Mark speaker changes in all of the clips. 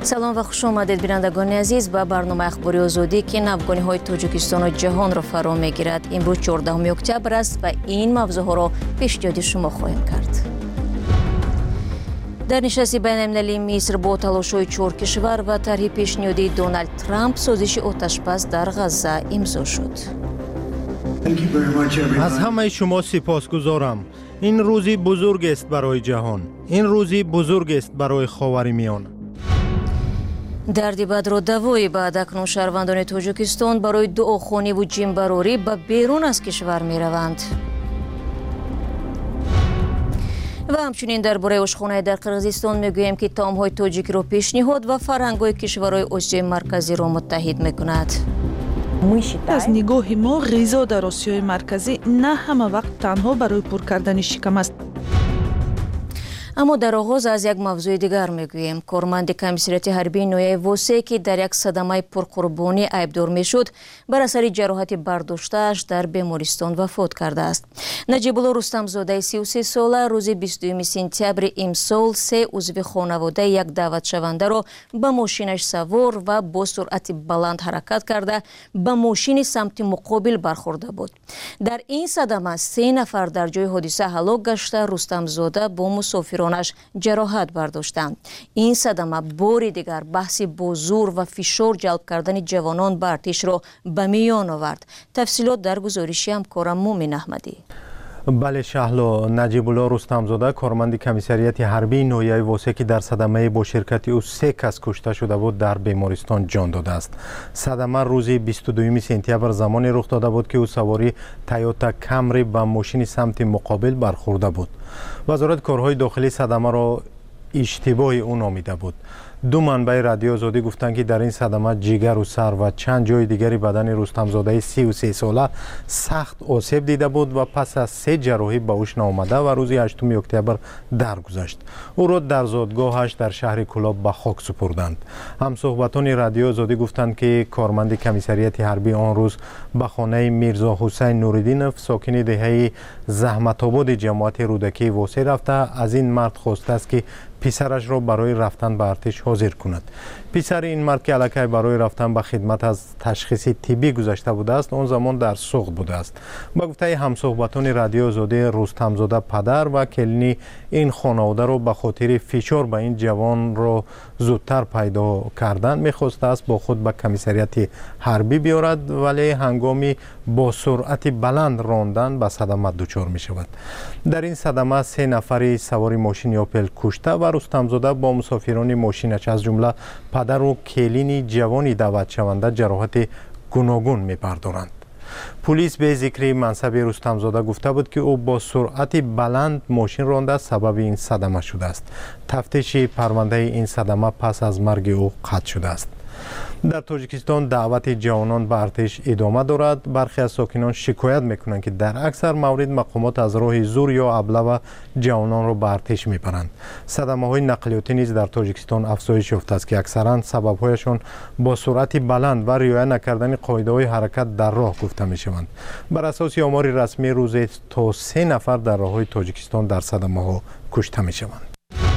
Speaker 1: салом ва хуш омадед бинандагони азиз ба барномаи ахбори озодӣ ки навгониҳои тоҷикистону ҷаҳонро фаро мегирад. имрӯз 14 октябр аст ва ин мавзӯъҳоро пешниҳоди шумо хоҳем кард. дар нишасти байналмилалии миср бо талошҳои 4 кишвар ва тарҳи пешниҳодии Доналд Трамп созиши оташпаз дар Ғазза имзо шуд.
Speaker 2: аз ҳамаи шумо сипосгузорам. ин рӯзи бузургест барои ҷаҳон. ин рӯзи бузургест барои ховари миёна.
Speaker 1: дарди бадро давои баъд акнун шаҳрвандони Тоҷикистон барои дуохониву ҷимбарорӣ ба берун аз кишвар мераванд. ва ҳамчунин дар бораи ошхонаи дар Қирғизистон мегӯем ки таомҳои тоҷикиро пешниҳод ва фарҳангҳои кишварҳои Осиёи марказиро муттаҳид мекунад.
Speaker 3: аз нигоҳи мо ғизо дар Осиёи марказӣ на ҳама вақт танҳо барои пур кардани шикам аст.
Speaker 1: аммо дар оғоз аз як мавзӯи дигар мегӯем. корманди комиссарияти ҳарбии ноҳияи Восие ки дар як садамаи пурқурбонӣ айбдор мешуд, бар асари ҷароҳати бардоштааш дар бемористон вафот кардааст. Наҷибулло Рустамзодаи 33 сола рӯзи 22 сентябри имсол 3 узви хонаводаи як даъватшавандаро ба мошинаш савор ва бо суръати баланд ҳаракат карда ба мошини самти муқобил бархӯрда буд. дар ин садама 3 нафар дар ҷои ҳодиса ҳалок гашта, Рустамзода бо мусофирон ҷароҳат бардоштанд. ин садама бори дигар баҳси бо зур ва фишор ҷалб кардани ҷавонон ба артишро ба миён овард. тафсилот дар гузориши ҳамкорам Мумин Аҳмадӣ.
Speaker 2: бале шаҳло, Наҷибулло Рустамзода корманди комиссарияти ҳарбии ноҳияи Восие ки дар садамаи бо ширкати ӯ 3 кас кушта шуда буд, дар бемористон ҷон додааст. садама рӯзи 22 сентябр замоне рух дода буд ки ӯ савори Toyota Camry ба мошини самти муқобил бархӯрда буд. вазорати корҳои дохилӣ садамаро иштибоҳи ӯ номида буд. ду манбаи радиои Озодӣ гуфтанд ки дар ин садама ҷигару сар ва чанд ҷои дигари бадани Рустамзодаи 33 сола сахт осеб дида буд ва пас аз 3 ҷарроҳӣ ба ҳуш наомада ва рӯзи 8 октябр даргузашт. ӯро дар зодгоҳаш дар шаҳри Кӯлоб ба хок супурданд. ҳамсуҳбатони радиои Озодӣ гуфтанд ки корманди комиссарияти ҳарбӣ он рӯз ба хонаи Мирзо Ҳусайн Нуриддинов, сокини деҳаи Заҳматободи ҷамоати рӯдакии Восие рафта, аз ин мард хостааст ки писарашро барои рафтан ба артиш ҳозир кунад. писари ин мард ки аллакай барои рафтан ба хидмат аз ташхиси тиббӣ гузашта будааст, он замон дар суғд будааст. ба гуфтаи ҳамсуҳбатони радиои Озодӣ, Рустамзода падар ва келини ин хонаводаро ба хотири фишор ба ин ҷавонро зудтар пайдо кардан мехостааст бо худ ба комиссарияти ҳарбӣ биёрад, вале ҳангоми бо суръати баланд рондан ба садама дучор мешавад. дар ин садама 3 нафари савори мошини Opel кушта ва Рустамзода бо мусофирони мошинаш аз ҷумла падару келини ҷавони даъватшаванда ҷароҳати гуногун мепардоранд. пулис бе зикри мансаби Рустамзода гуфта буд ки ӯ бо суръати баланд мошин ронда сабаби ин садама шудааст. тафтиши парвандаи ин садама пас аз марги ӯ қатъ шудааст. дар Тоҷикистон даъвати ҷавонон ба артиш идома дорад. бархе аз сокинон шикоят мекунанд ки дар аксар маврид мақомот аз роҳи зур ё аблава ҷавононро ба артиш мебаранд. садамаҳои нақлиётӣ низ дар Тоҷикистон афзоиш ёфтааст ки аксаран сабабҳояшон бо суръати баланд ва риоя накардани қоидаҳои ҳаракат дар роҳ гуфта мешаванд. бар асоси омори расмӣ рӯзе то 3 нафар дар роҳҳои Тоҷикистон дар садамаҳо кушта мешаванд.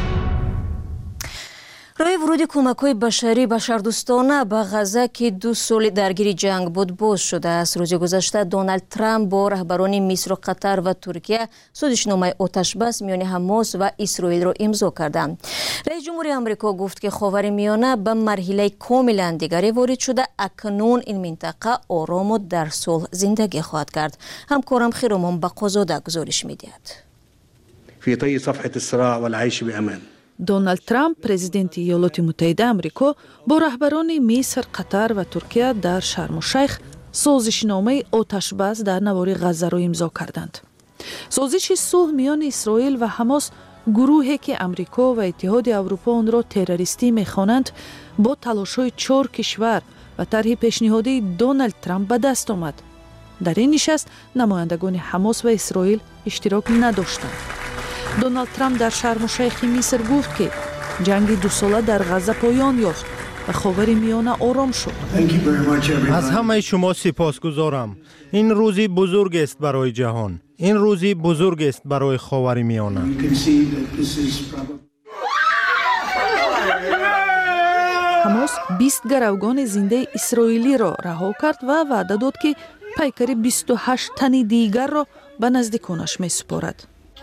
Speaker 1: роҳи вуруди кӯмакҳои башарӣ башардӯстона ба Ғазза ки 2 соли даргири ҷанг буд боз шудааст. рӯзи гузашта Доналд Трамп бо раҳбарони Мисру Қатар ва Туркия созишномаи оташбас миёни Ҳамос ва Исроилро имзо карданд. раиси ҷумҳури Амрико гуфт ки ховари миёна ба марҳилаи комилан дигаре ворид шуда, акнун ин минтақа орому дар сулҳ зиндагӣ хоҳад кард. ҳамкорам Хиромон Бақозода гузориш медиҳад.
Speaker 4: фи тайи сафҳати ссираъ вал айши биаман.
Speaker 3: Дональд Трамп, президенти Иёлоти Муттаҳидаи Амрико, бо раҳбарони Миср, Қатар ва Туркия дар Шарму Шайх созишномаи оташбас дар навори Ғаззаро имзо карданд. созиши сулҳ миёни Исроил ва Ҳамос, гурӯҳе ки Амрико ва Иттиҳоди Аврупо онро террористӣ мехонанд, бо талошҳои 4 кишвар ва тарҳи пешниҳодии Дональд Трамп ба даст омад. дар ин нишаст намояндагони Ҳамос ва Исроил иштирок надоштанд. Доналд Трамп дар Шарму Шайхи Миср гуфт ки ҷанги 2 сола дар Ғазза поён ёфт ва ховари миёна ором шуд.
Speaker 2: аз ҳамаи шумо сипосгузорам. ин рӯзи бузургест барои ҷаҳон. ин рӯзи бузургест барои ховари миёна.
Speaker 3: ҳамос 20 гаравгони зиндаи исроилиро раҳо кард ва ваъда дод ки пайкари 28 тани дигарро ба наздиконаш месупорад.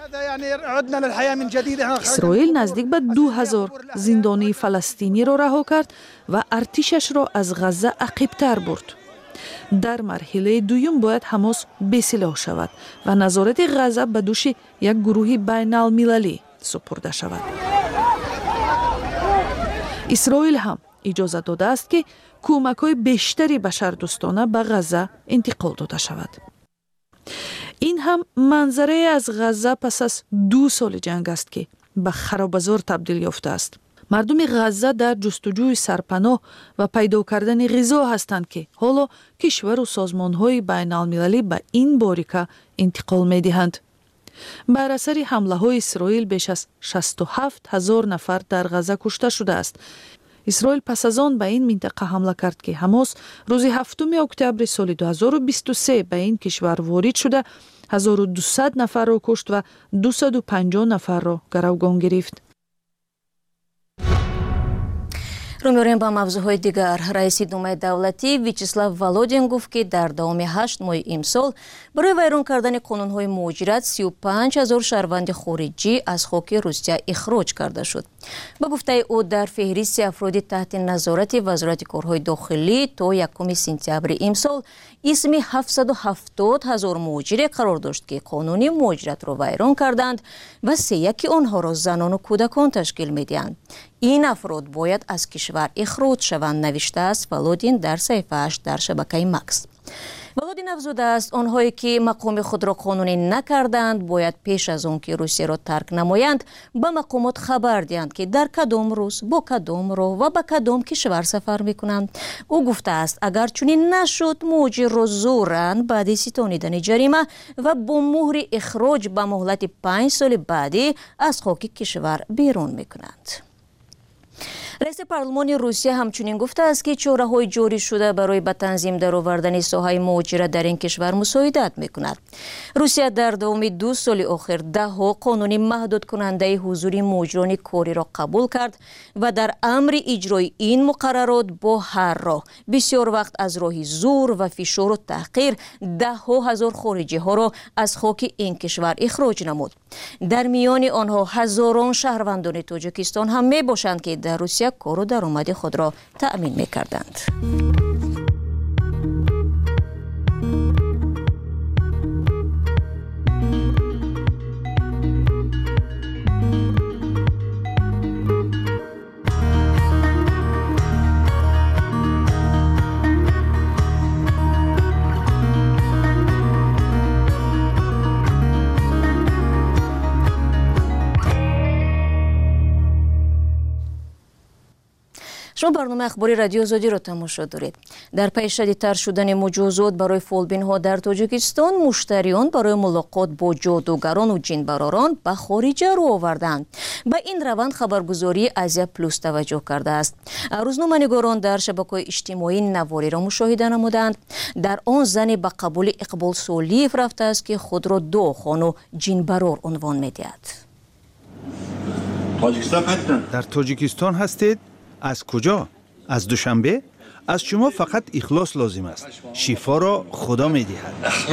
Speaker 3: исроил наздик ба 2000 зиндонии фаластиниро раҳо кард ва артишашро аз ғазза ақибтар бурд. дар марҳилаи дуюм бояд ҳамос бесилоҳ шавад ва назорати ғазза ба дӯши як гурӯҳи байналмилалӣ супурда шавад. исроил ҳам иҷозат додааст ки кӯмакҳои бештари башардӯстона ба ғазза интиқол дода шавад. ин ҳам манзарае аз ғазза пас аз 2 соли ҷанг аст ки ба харобазор табдил ёфтааст. мардуми ғазза дар ҷустуҷӯи сарпаноҳ ва пайдо кардани ғизо ҳастанд ки ҳоло кишвару созмонҳои байналмилалӣ ба ин борика интиқол медиҳанд. бар асари ҳамлаҳои исроил беш аз 67 000 нафар дар ғазза кушта шудааст. исроил пас аз он ба ин минтақа ҳамла кард ки ҳамос рӯзи 7 октябри соли 2023 ба ин кишвар ворид шуда 1200 нафарро кушт ва 250 нафарро гаравгон гирифт.
Speaker 1: رو می‌آوریم با موضوعهای دیگر. رئیس دومای دولتی ویچسلاو ولودین گفت که در دوام 8 ماه امسال برای ویران کردن قانون‌های مهاجرت 35,000 شهروند خارجی از خاک روسیه اخراج کرده شد. با گفته او در فهرست افراد تحت نظارت وزارت کارهای داخلی تا 1 سپتامبر امسال اسم 770,000 مهاجر قرار داشت که قانون مهاجرت را ویران کردند و 3 آنها را زنان و کودکان تشکیل می‌دهند. این افراد باید از کشور اخراج شوند، نوشته است ولودین در صفحه‌اش در شبکه ماکس. ولودین افزوده است آنهایی که مقام خود را قانونی نکردند باید پیش از آن که روسیه را ترک نمایند به مقامات خبر دهند که در کدام روز با کدام راه و به کدام کشور سفر میکنند. او گفته است اگر چنین نشد مهاجر را زوراً بعد ستانیدن جریمه و با مهر اخراج به مهلت 5 سال بعدی از خاک کشور بیرون میکنند. رئیس پارلمان روسیه همچنین گفته است که چاره‌های جاری شده برای به تنظیم درآوردن ساحه مهاجرت در این کشور مساعدت می‌کند. روسیه در دوام 2 سال اخیر 10 قانون محدود کننده حضور مهاجران کاری را قبول کرد و در امر اجرای این مقررات با هر راه بسیار وقت از راه زور و فشار و تحقیر 10,000 خارجی ها را از خاک این کشور اخراج نمود. در میان آنها هزاران شهروندان تاجیکستان هم میباشند که در روسیه کار و درآمد خود را تأمین می‌کردند. شما برنامه اخباری رادیو آزادی را تماشا دارید. در پی شدیدتر شدن مجازات برای فولبین ها در تاجیکستان مشتریان برای ملاقات با جادوگران و جنبراران به خارج رو آوردند. به این روند خبرگزاری آزیا پلوس توجه کرده است. روزنامه‌نگاران در شبکه‌های اجتماعی نواری را مشاهده نمودند. در آن زنی به قبول اقبال سولیف رفته است که خود را داخان و جنبرار عنوان می‌دهد.
Speaker 5: در تاجیکستان هستید؟ از کجا؟ از دوشنبه؟ از شما فقط اخلاص لازم است. شفا را خدا می‌دهد.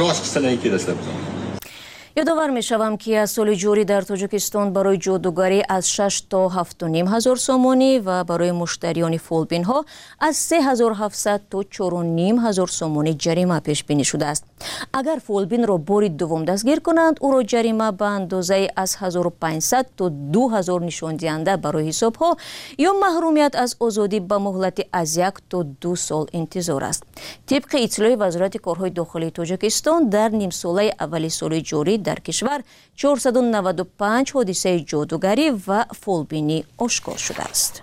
Speaker 1: یادآور می‌شوم که از سال جاری در تاجیکستان برای جادوگری از 6 تا 7.5 هزار سومانی و برای مشتریان فولبین ها از 3,700 تا 4.5 هزار سومانی جریمه پیش بینی شده است. اگر فولبین را بار دوم دستگیر کنند او را جریمه به اندازه از 1,500 تا 2,000 نشان دهنده برای حساب ها یا محرومیت از آزادی به مهلت از 1 تا 2 سال انتظار است. طبق اطلاع وزارت کارهای داخلی تاجیکستان در نیم ساله اول سال جاری در کشور 495 حادثه جادوگری و فولبینی آشکار شده است.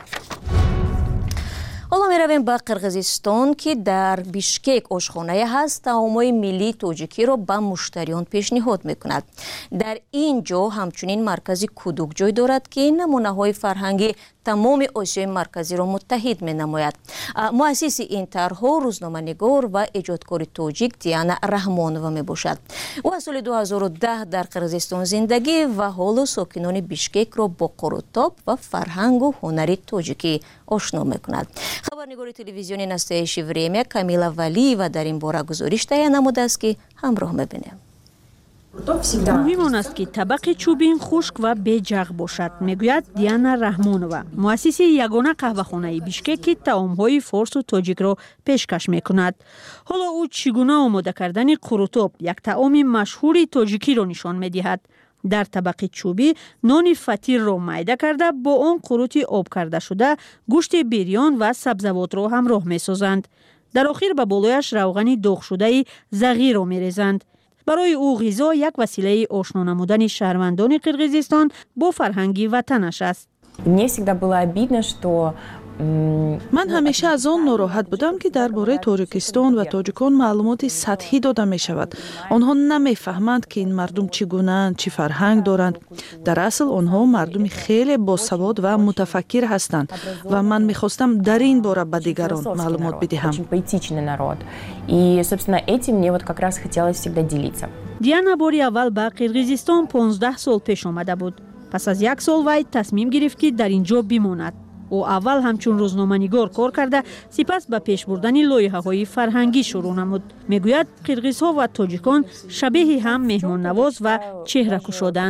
Speaker 1: حالا می رویم به قرقیزستان که در بیشکک آشخانه هست طعام‌های ملی تاجیکی را به مشتریان پیشنهاد می کند. در اینجا همچنین مرکزی کدوک جای دارد که نمونه های فرهنگی тамоми осиёи марказиро муттаҳид менамояд. муассиси ин тарҳҳо рӯзноманигор ва эҷодкори тоҷик Диана Раҳмонова мебошад. ӯ аз соли 2010 дар Қирғизистон зиндагӣ ва ҳоло сокинони Бишкекро бо қурутоб ва фарҳангу ҳунари тоҷикӣ ошно мекунад. хабарнигори телевизиони настоящее время Камила Валиева дар ин бора гузориш таҳия намудааст ки ҳамроҳ мебинем.
Speaker 6: муҳим он аст ки табақи чӯбин хушк ва беҷағ бошад, мегӯяд Диана Раҳмонова, муассиси ягона қаҳвахонаи Бишкек ки таомҳои форсу тоҷикро пешкаш мекунад. ҳоло ӯ чӣ гуна омода кардани қурутоб, як таоми машҳури тоҷикиро нишон медиҳад. дар табақи чӯбӣ нони фатирро майда карда бо он қурути об карда шуда гӯшти бирён ва сабзавотро ҳамроҳ месозанд. дар охир ба болояш равғани доғшудаи зағирро мерезанд. барои ӯ ғизо як василаи ошно намудани шаҳрвандони Қирғизистон бо фарҳанги ватанаш аст.
Speaker 7: Мне всегда было обидно, что
Speaker 3: ман ҳамеша аз он нороҳат будам ки дар бораи Тоҷикистон ва тоҷикон маълумоти сатҳӣ дода мешавад. онҳо намефаҳманд ки ин мардум чӣ гунаанд, чӣ фарҳанг доранд. дар асл онҳо мардуми хеле босавод ва мутафаккир ҳастанд ва ман мехостам дар ин бора ба дигарон маълумот бидиҳам.
Speaker 7: очень поэтичный народ. И, собственно, этим мне вот как раз хотелось всегда делиться.
Speaker 6: Диана бори аввал ба Қирғизистон 15 сол пеш омада буд. пас аз як сол вай тасмим гирифт ки дар ин ҷо бимонад. ӯ аввал ҳамчун рӯзноманигор кор карда, сипас ба пеш бурдани лоиҳаҳои фарҳангӣ шурӯъ намуд. мегӯяд қирғизҳо ва тоҷикон шабеҳи ҳам меҳмоннавоз ва чеҳракушоданд.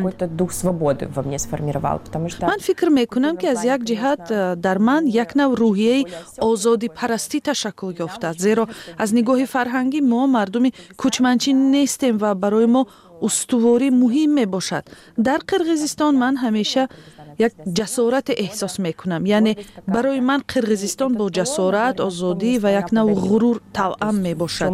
Speaker 3: ман фикр мекунам ки аз як ҷиҳат дар ман як нав рӯҳияи озодипарастӣ ташаккул ёфтааст, зеро аз нигоҳи фарҳангӣ мо мардуми кӯчманчӣ нестем ва барои мо устуворӣ муҳим мебошад. дар Қирғизистон ман ҳамеша як ҷасорате эҳсос мекунам, яъне барои ман Қирғизистон бо ҷасорат, озодӣ ва як нав ғурур тавъам мебошад.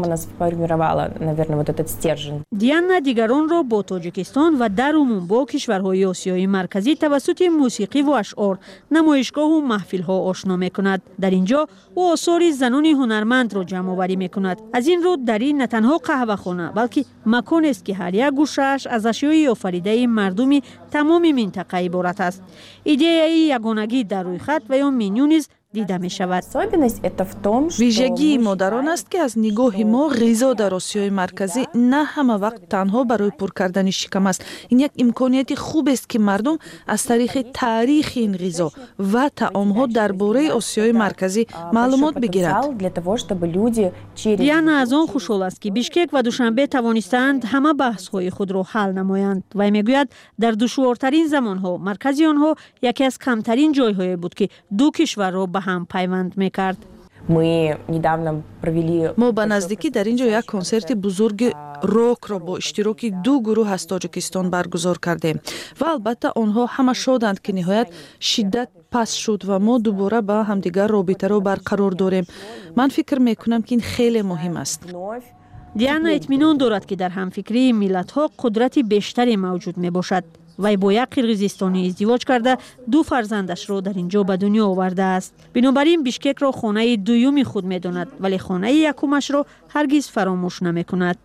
Speaker 6: Диана дигаронро бо Тоҷикистон ва дар умум бо кишварҳои Осиёи марказӣ тавассути мусиқиву ашъор, намоишгоҳу маҳфилҳо ошно мекунад. дар ин ҷо ӯ осори занони ҳунармандро ҷамъоварӣ мекунад. аз ин рӯ дар ин на танҳо қаҳвахона, балки маконест ки ҳар як гӯшааш аз ашёи офаридаи мардуми тамоми минтақа иборат аст. идеяи ягонагӣ дар рӯйхат ва ё меню низ дида мешавад.
Speaker 3: вижагии мо дар он аст ки аз нигоҳи мо ғизо дар Осиёи марказӣ на ҳама вақт танҳо барои пур кардани шикам аст. ин як имконияти хубест ки мардум аз тариқи таърихи ин ғизо ва таомҳо дар бораи Осиёи марказӣ маълумот бигирад.
Speaker 6: Диана аз он хушҳол аст ки Бишкек ва Душанбе тавонистанд ҳама баҳсҳои худро ҳал намоянд. вай мегӯяд дар душвортарин замонҳо маркази онҳо яке аз камтарин ҷойҳое буд ки ду кишварро ба ҳам пайванд мекард.
Speaker 3: мо ба наздикӣ дар ин ҷо як консерти бузурги рокро бо иштироки ду гурӯҳ аз Тоҷикистон баргузор кардем ва албатта онҳо ҳама шоданд ки ниҳоят шиддат паст шуд ва мо дубора ба ҳамдигар робитаро барқарор дорем. ман фикр мекунам ки ин хеле муҳим аст.
Speaker 6: Диана итминон дорад ки дар ҳамфикрии миллатҳо қудрати бештаре мавҷуд мебошад. вай бо як қирғизистонӣ издивоҷ карда ду фарзандашро дар ин ҷо ба дунё овардааст. бинобар ин Бишкекро хонаи дуюми худ медонад, вале хонаи якумашро ҳаргиз фаромӯш намекунад.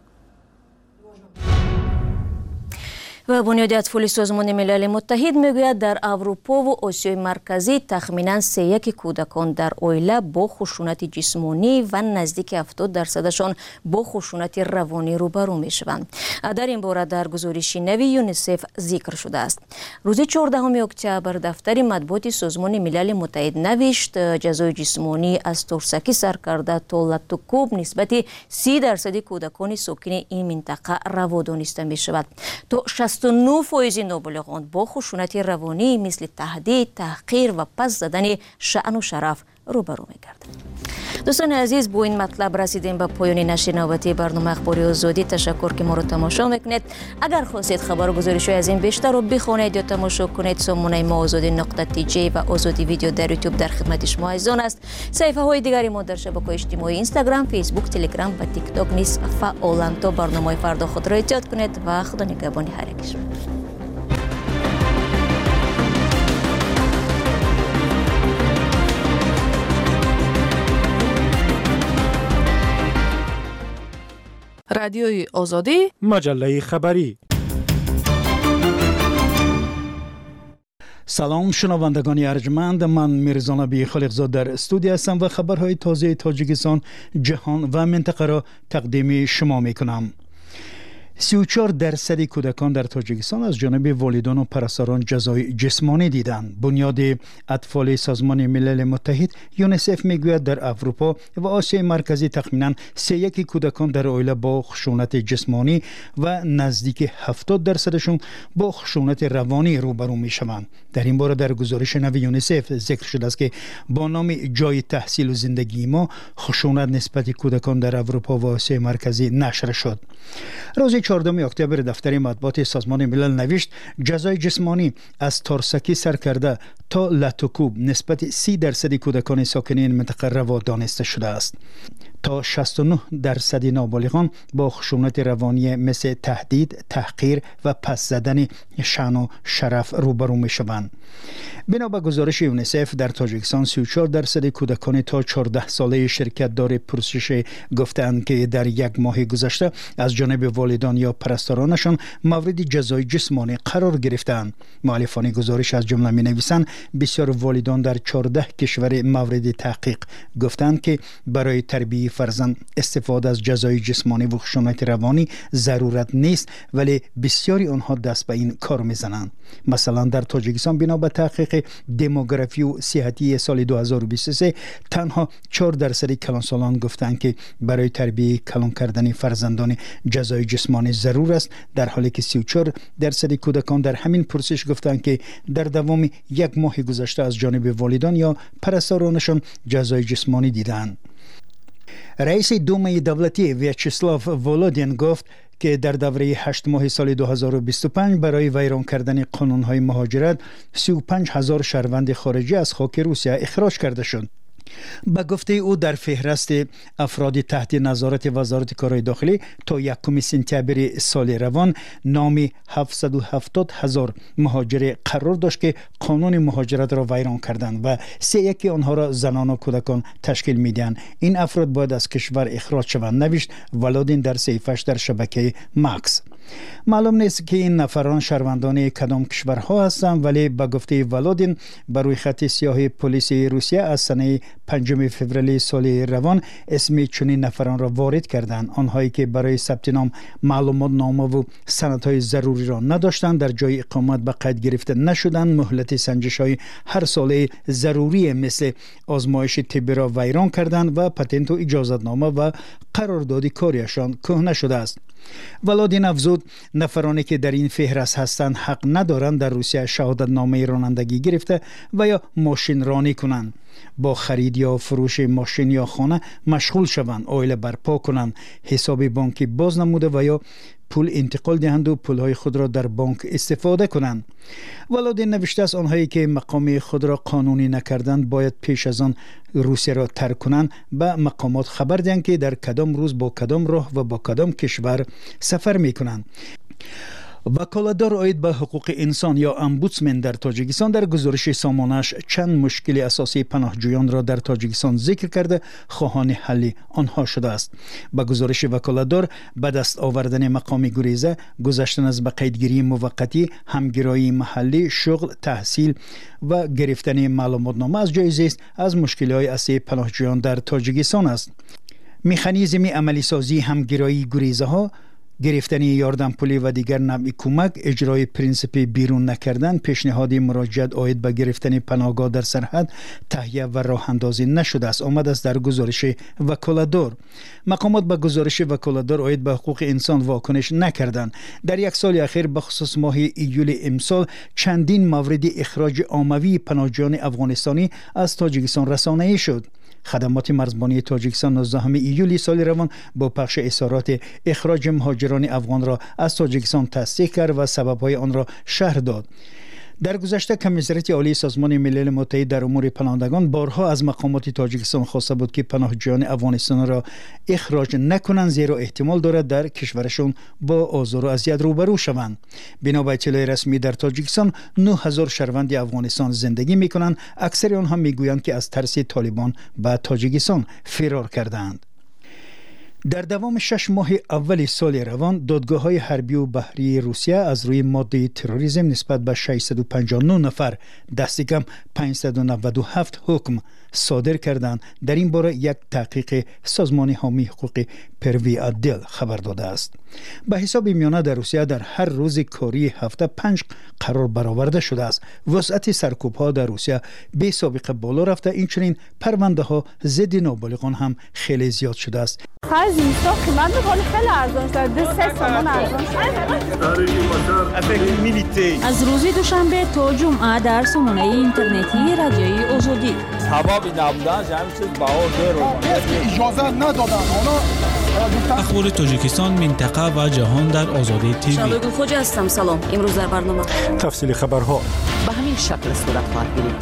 Speaker 1: ва бунёди атфоли Созмони Милали Муттаҳид мегӯяд дар Аврупову Осиёи марказӣ тахминан 3% кӯдакон дар оила бо хушунати ҷисмонӣ ва наздики 70% бо хушунати равонӣ рӯбарӯ мешаванд. дар ин бора дар гузориши нави ЮНИСЕФ зикр шудааст. рӯзи 14 октябр дафтари матбуоти Созмони Милали Муттаҳид навишт ҷазои ҷисмонӣ аз турсакӣ сар карда то латтукӯб нисбати 30% кӯдакони сокини ин минтақа раво дониста мешавад. то 69% нобулиғон бо хушунати равонӣ мисли таҳдид, таҳқир ва пас задани шаъну шараф рӯбарӯ мегарданд. дӯстони азиз, бо ин матлаб расидем ба поёни нашри навбатии барнома ахбори озодӣ. ташаккур ки моро тамошо мекунед. агар хостед хабару гузоришҳои аз ин бештарро бихонед ё тамошо кунед, сомонаи мо озоди.tj ва озоди видео дар YouTube дар хидмати шумо азизон аст. саҳифаҳои дигари мо дар шабакаҳои иҷтимоӣ Instagram, Facebook, Telegram ва TikTok низ фаъоланд. то барномаи фардо худро эҳтиёт кунед ва худо нигаҳбони ҳар яки шумо.
Speaker 3: радиои озодӣ,
Speaker 2: маҷаллаи хабарӣ.
Speaker 8: سلام شنوندگان ارجمند، من میرزا نبی خالقزاد در استودیو هستم و خبرهای تازه تاجیکستان، جهان و منطقه را تقدیم شما میکنم. 34% کودکان در تاجیکستان از جانب والدان و پرستاران جزای جسمانی دیدند. بنیاد اطفال سازمان ملل متحد یونیسف میگوید در اروپا و آسیای مرکزی تخمینا 3/1 کودکان در عائله با خشونت جسمانی و نزدیک 70% با خشونت روانی روبرو میشوند. در این باره در گزارش نو یونیسف ذکر شده است که با نام جای تحصیل و زندگی ما خشونت نسبت کودکان در اروپا و آسیای مرکزی نشر شد. روز 14 اکتبر دفتر مطبوعات سازمان ملل نوشت جزای جسمانی از تارسکی سر کرده تا لاتوکوب نسبت 30% کودکان ساکن این منطقه روا دانسته شده است. تا 69% نابالغان با خشونت روانی مثل تهدید، تحقیر و پس زدن شأن و شرف روبرو می شوند. بنا به گزارش یونیسف در تاجیکستان 34% کودکان تا 14 ساله شرکت دار پرسش گفتند که در یک ماه گذشته از جانب والدان یا پرستارانشان مورد جزای جسمانی قرار گرفتند. مؤلفان گزارش از جمله می نویسند بسیار والدان در 14 کشور مورد تحقیق گفتند که برای تربیت فرزند استفاده از جزای جسمانی و خشونت روانی ضرورت نیست، ولی بسیاری آنها دست به این کار میزنند. مثلا در تاجیکستان بنا به تحقیق دموگرافی و صحتی سال 2023 تنها 4% کلانسالان گفتند که برای تربیت کلان کردن فرزندان جزای جسمانی ضرور است، در حالی که 34% کودکان در همین پرسش گفتند که در دوام یک ماه گذشته از جانب والدان یا پرستارانشان جزای جسمانی دیدند. رئیس دومه دولتی ویاچسلاو ولودین گفت که در دوره 8 ماه سال 2025 برای ویران کردن قانون‌های مهاجرت 35,000 شهروند خارجی از خاک روسیه اخراج کرده شد. به گفته او در فهرست افراد تحت نظارت وزارت کارهای داخلی تا 1 سپتامبر سال روان نام 770,000 مهاجر قرار داشت که قانون مهاجرت را ویران کردند و 3/1 آنها را زنان و کودکان تشکیل میدهند. این افراد باید از کشور اخراج شوند، نوشت ولودین در صفحه‌اش در شبکه ماکس. معلوم نیست که این نفران شهروندان کدام کشورها هستند، ولی به گفته ولودین بر روی خط سیاه پلیس روسیه از سنه 5 فوریه سال روان اسم چنین نفران را وارد کردند. آنهایی که برای ثبت نام معلومات نامه و سندهای ضروری را نداشتند در جای اقامت به قید گرفته نشدند. مهلت سنجش‌های هر ساله ضروری مثل آزمایش طبی را ویران کردند و پتنت و اجازتنامه و قرارداد کاریشان کهنه شده است. ولودین افزود نفرانی که در این فهرست هستند حق ندارند در روسیه شهادت نامه رانندگی گرفته و یا ماشین رانی کنند، با خرید یا فروش ماشین یا خانه مشغول شوند، عائله برپا کنند، حساب بانکی باز نموده و یا پول انتقال دهند و پولهای خود را در بانک استفاده کنند. ولودین نوشته است آنهایی که مقام خود را قانونی نکردند باید پیش از آن روسیه را ترک کنند، به مقامات خبر دهند که در کدام روز با کدام راه و با کدام کشور سفر می کنند. وکالتدار عاید به حقوق انسان یا امبودسمن در تاجیکستان در گزارش سامانه‌اش چند مشکل اساسی پناهجویان را در تاجیکستان ذکر کرده خواهان حل آنها شده است. به گزارش وکالتدار به دست آوردن مقام گریزه، گذشتن از به قیدگیری موقتی، همگرایی محلی، شغل، تحصیل و گرفتن معلوماتنامه از جای زیست از مشکل‌های اساسی پناهجویان در تاجیکستان است. مکانیزم عملی سازی همگرایی گریزه ها، گرفتن یاردم پولی و دیگر نوع کمک، اجرای پرینسیپ بیرون نکردن، پیشنهاد مراجعت عاید به گرفتن پناهگاه در سرحد تهیه و راه اندازی نشده است، آمد است در گزارش وکالتدار. مقامات به گزارش وکالتدار عاید به حقوق انسان واکنش نکردند. در یک سال اخیر بخصوص ماه ایول امسال چندین مورد اخراج عمومی پناهجویان افغانستانی از تاجیکستان رسانه‌ای شد. خدمات مرزبانی تاجیکستان 19 ایول سال روان با پخش اظهارات اخراج مهاجران افغان را از تاجیکستان تصدیق کرد و سبب‌های آن را شرح داد. در گذشته کمیسریت عالی سازمان ملل متحد در امور پناهندگان بارها از مقامات تاجیکستان خواسته بود که پناهجویان افغانستان را اخراج نکنند، زیرا احتمال دارد در کشورشان با آزار و اذیت روبرو شوند. بنا به اطلاع رسمی در تاجیکستان 9,000 شهروند افغانستان زندگی می‌کنند. اکثر آنها میگویند که از ترس طالبان به تاجیکستان فرار کردند. در دوام 6 ماه اول سال روان دادگاه‌های حربی و بحری روسیه از روی ماده تروریسم نسبت به 659 نفر دست کم 597 حکم صادر کردند. در این باره یک تحقیق سازمان حامی حقوق پروی عدل خبر داده است. به حساب میانه در روسیه در هر روز کاری هفته 5 قرار برآورده شده است. وسعت سرکوب‌ها در روسیه بی سابقه بالا رفته، اینچنین پرونده‌ها ضد نابالغان هم خیلی زیاد شده است.
Speaker 9: اینستا قیمت می‌کنه خیلی ارزان شده، 2-3 تومان ارزان شده.
Speaker 6: از روز دوشنبه تا جمعه در سامانه اینترنتی رادیوی آزادی
Speaker 10: اخبار تاجیکستان، منطقه و جهان در آزادی تیوی.
Speaker 11: شبگو خوجا هستم. سلام. امروز در برنامه
Speaker 2: تفصیل خبرها
Speaker 11: به همین شکل صورت خواهد گرفت.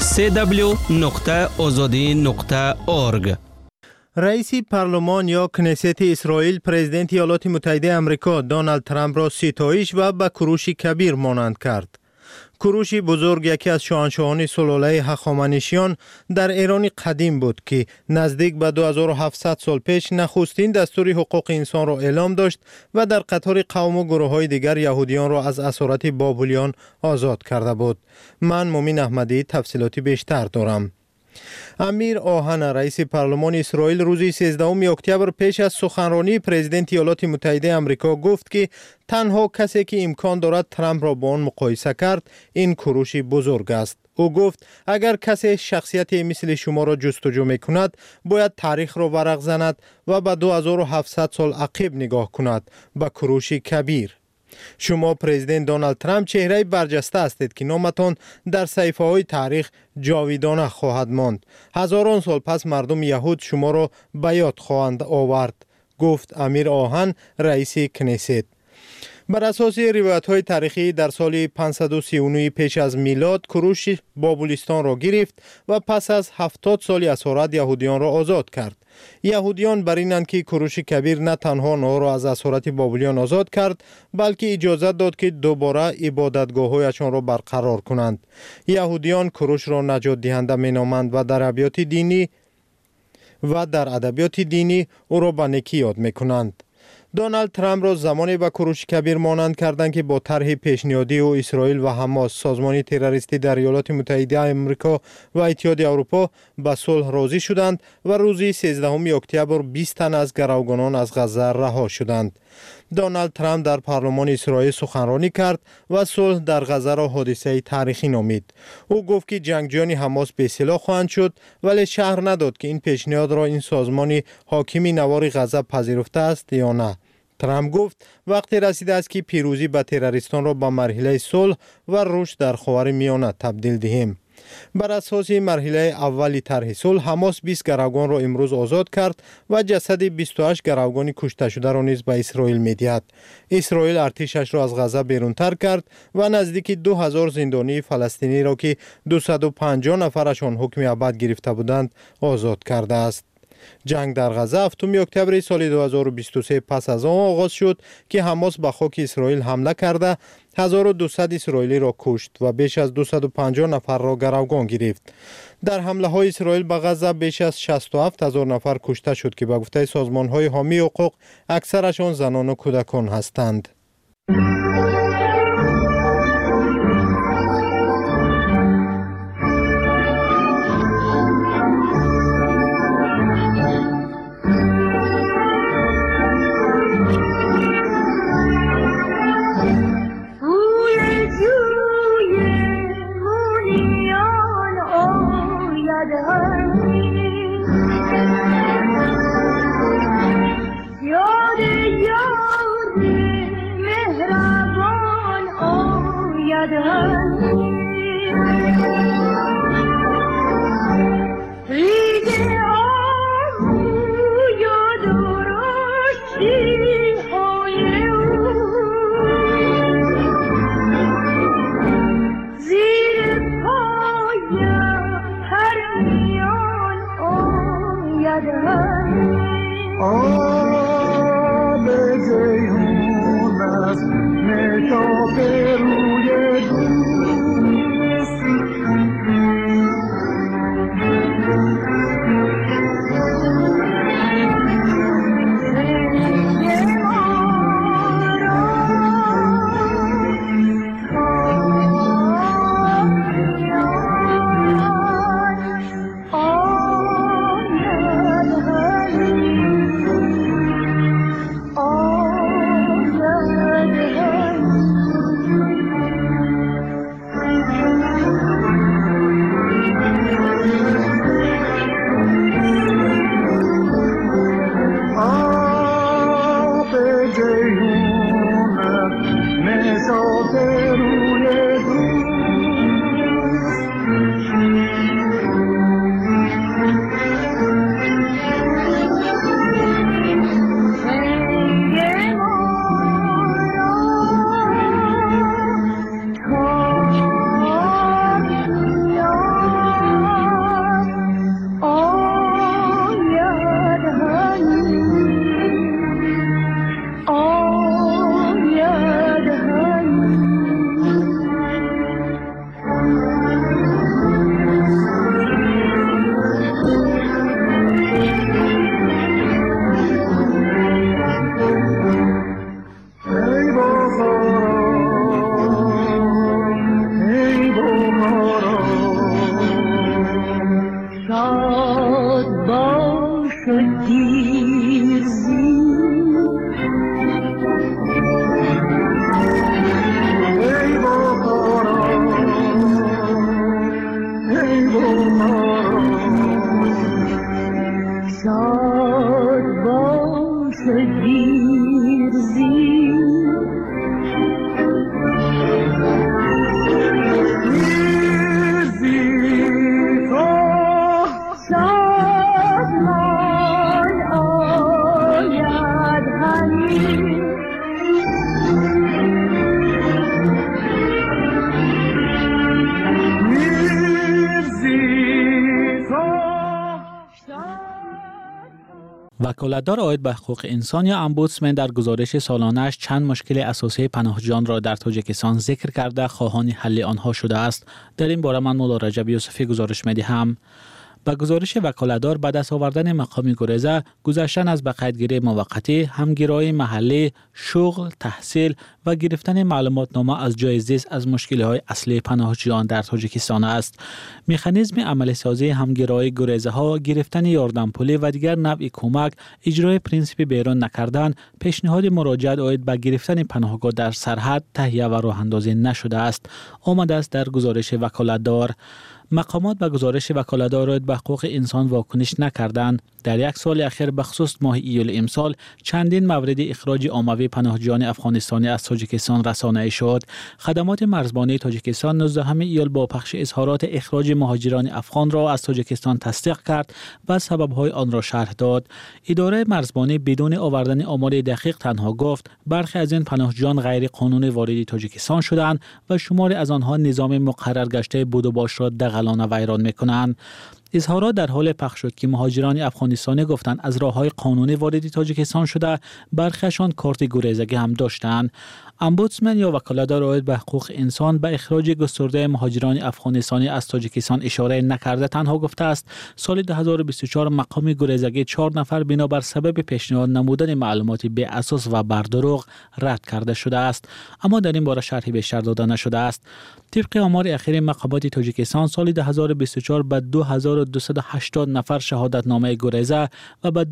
Speaker 12: www.azadi.org.
Speaker 2: رئیس پارلمان یا کنست اسرائیل پرزیدنت ایالات متحده آمریکا دونالد ترامپ را ستایش و به کوروشی کبیر مانند کرد. کوروش بزرگ یکی از شاهنشاهان سلاله هخامنشیان در ایران قدیم بود که نزدیک به 2700 سال پیش نخستین دستور حقوق انسان را اعلام داشت و در قطار قوم و گروه‌های دیگر یهودیان را از اسارت بابلیان آزاد کرده بود. من مومن احمدی تفصیلاتی بیشتر دارم. امیر آهن رئیس پارلمان اسرائیل روز 13 اکتبر پیش از سخنرانی پرزیدنت ایالات متحده آمریکا گفت که تنها کسی که امکان دارد ترامپ را با آن مقایسه کرد این کوروش بزرگ است. او گفت اگر کسی شخصیت مثل شما را جستجو می کند باید تاریخ را ورق زند و به 2700 سال عقب نگاه کند، به کوروش کبیر. شما پرزیدنت دونالد ترامپ چهره برجسته هستید که نامتان در صحیفه های تاریخ جاویدانه خواهد ماند. هزاران سال پس مردم یهود شما را به یاد خواهند آورد، گفت امیر آهن رئیس کنست. بر اساس روایت های تاریخی در سال 539 پیش از میلاد کوروش بابلیستان را گرفت و پس از 70 سال اسارت یهودیان را آزاد کرد. یهودیان بر اینند که کوروش کبیر نه تنها آنها را از اسارت بابلیان آزاد کرد بلکه اجازه داد که دوباره عبادتگاه‌هایشان را برقرار کنند. یهودیان کوروش را نجات دهنده مینامند و در ادبیات دینی او را به نیکی یاد میکنند. دونالد ترامپ را زمانی به کوروش کبیر مانند کردند که با طرح پیشنهادی او اسرائیل و حماس سازمان تروریستی در ایالات متحده آمریکا و اتحاد اروپا به صلح راضی شدند و روز 13 اکتبر 20 تن از گروگانان از غزه رها شدند. دونالد ترامپ در پارلمان اسرائیل سخنرانی کرد و صلح در غزه را حادثه تاریخی نامید. او گفت که جنگجویان حماس به سلاح خواهند شد، ولی شرح نداد که این پیشنهاد را این سازمان حاکم نوار غزه پذیرفته است یا نه. ترامپ گفت وقتی رسیده است که پیروزی به تروریستان را به مرحله صلح و رشد در خاورمیانه تبدیل دهیم. بر اساس مرحله اولی طرح صلح حماس 20 گروگان را امروز آزاد کرد و جسد 28 گروگان کشته شده را نیز به اسرائیل می‌دهد. اسرائیل ارتشش را از غزه بیرونتر کرد و نزدیک 2000 زندانی فلسطینی را که 250 نفرشان حکم ابد گرفته بودند آزاد کرده است. جنگ در غزه 7 اکتبر سال 2023 پس از آن آغاز شد که حماس به خاک اسرائیل حمله کرده 1200 اسرائیلی را کشت و بیش از 250 نفر را گروگان گرفت. در حمله های اسرائیل به غزه بیش از 67000 نفر کشته شد که به گفته سازمان های حامی حقوق اکثرشان زنان و کودکان هستند.
Speaker 10: وکالتدار عاید به حقوق انسان یا امبودسمن در گزارش سالانه‌اش چند مشکل اساسی پناهجویان را در تاجیکستان ذکر کرده خواهان حل آنها شده است. در این باره من مولا رجب یوسفی گزارش می‌دهم. با گزارش وکالتدار به دست آوردن مقام گریزه، گذشتن از به قیدگیری موقتی، همگرایی محلی، شغل، تحصیل و گرفتن معلوماتنامه از جای زیست از مشکل‌های اصلی پناهجویان در تاجیکستان است. مکانیزم عملی سازی همگرایی گریزه‌ها، گرفتن یاردم پولی و دیگر نوع کمک، اجرای پرینسیپ بیرون نکردن، پیشنهاد مراجعت عاید به گرفتن پناهگاه در سرحد تهیه و راه اندازی نشده است. آمده است در گزارش وکالتدار. مقامات به گزارش وکالتدار عاید به حقوق انسان واکنش نکردند. در یک سال اخیر بخصوص ماه ایول امسال چندین مورد اخراج عمومی پناهجویان افغانستانی از تاجیکستان رسانه‌ای شد. خدمات مرزبانی تاجیکستان 19 ایول با پخش اظهارات اخراج مهاجران افغان را از تاجیکستان تصدیق کرد و سبب‌های آن را شرح داد. اداره مرزبانی بدون آوردن آمار دقیق تنها گفت برخی از این پناهجویان غیر قانونی وارد تاجیکستان شدند و شماری از آنها نظام مقرر گشته بود و باش را دغلانه ویران می‌کنند. اظهارات در حال پخش شد که مهاجران افغانستانی گفتند از راه‌های قانونی وارد تاجیکستان شده، برخیشان کارت گریزگی هم داشتند. امبودسمن یا وکالتدار عاید به حقوق انسان به اخراج گسترده مهاجران افغانستانی از تاجیکستان اشاره نکرده، تنها گفته است سال 2024 مقام گریزگی 4 نفر بنابر سبب پیشنهاد نمودن معلومات بی اساس و بر دروغ رد کرده شده است، اما در این باره شرحی بیشتر داده نشده است. طبق آمار اخیر مقامات تاجیکستان سال 2024 به 2280 نفر شهادتنامه گریزه و به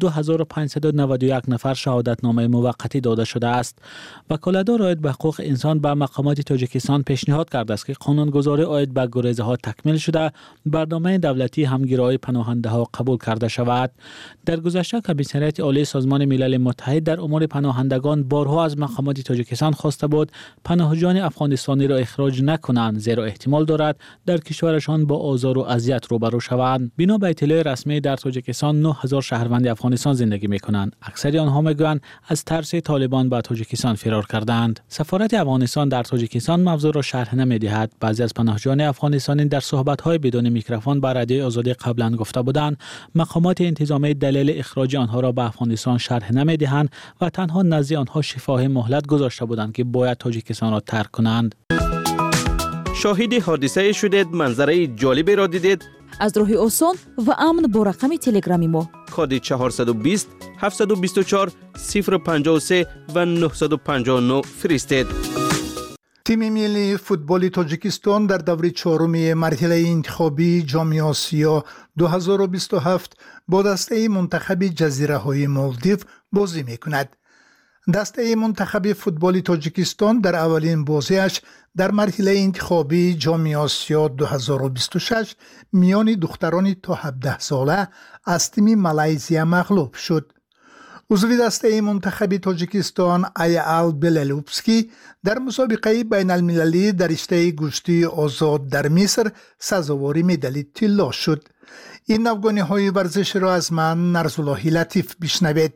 Speaker 10: 2591 نفر شهادتنامه موقتی داده شده است. وکالتدار عاید به حقوق انسان به مقامات تاجیکستان پیشنهاد کرده است که قانونگذاری عاید به گریزه ها تکمیل شده، برنامه دولتی همگرایی پناهنده ها قبول کرده شود. در گذشته کمیسریت عالی سازمان ملل متحد در امور پناهندگان بارها از مقامات تاجیکستان خواسته بود پناهجویان افغانستانی را اخراج نکنند، زیرا احتمال دارد در کشورشان با آزار و اذیت روبرو شوند. بنا به اطلاع رسمی در تاجیکستان 9000 شهروند افغانستان زندگی می‌کنند. اکثر آنها می‌گویند از ترس طالبان به تاجیکستان فرار کردند. سفارت افغانستان در تاجیکستان موضوع را شرح نمی‌دهد. بعضی از پناهجویان افغانستانی در صحبت‌های بدون میکروفون با رادیوی آزادی قبلا گفته بودند مقامات انتظامی دلیل اخراج آنها را به افغانستان شرح نمی‌دهند و تنها نزد آنها شفاهی مهلت گذاشته بودند که باید تاجیکستان را ترک کنند.
Speaker 12: شاهد حادثه شدید، منظره جالبی را دیدید؟
Speaker 13: از راه آسان و امن با رقم تلگرامی ما
Speaker 12: کد 420 724 053 و 959 فرستید.
Speaker 14: تیم ملی فوتبال تاجیکستان در دوره چهارم مرحله انتخابی جام آسیا 2027 با دسته منتخب جزیره های مالدیو بازی می کند. دسته منتخب فوتبال تاجیکستان در اولین بازیش در مرحله انتخابی جام آسیا 2026 میان دختران تا 17 ساله از تیم مالزیا مغلوب شد. عضو دسته منتخب تاجیکستان ایال بلالوبسکی در مسابقه بین المللی در رشته گشتی آزاد در مصر سزاوار مدال طلا شد. این افغانی‌های ورزش را از من نرزاللهی لطیف بشنوید.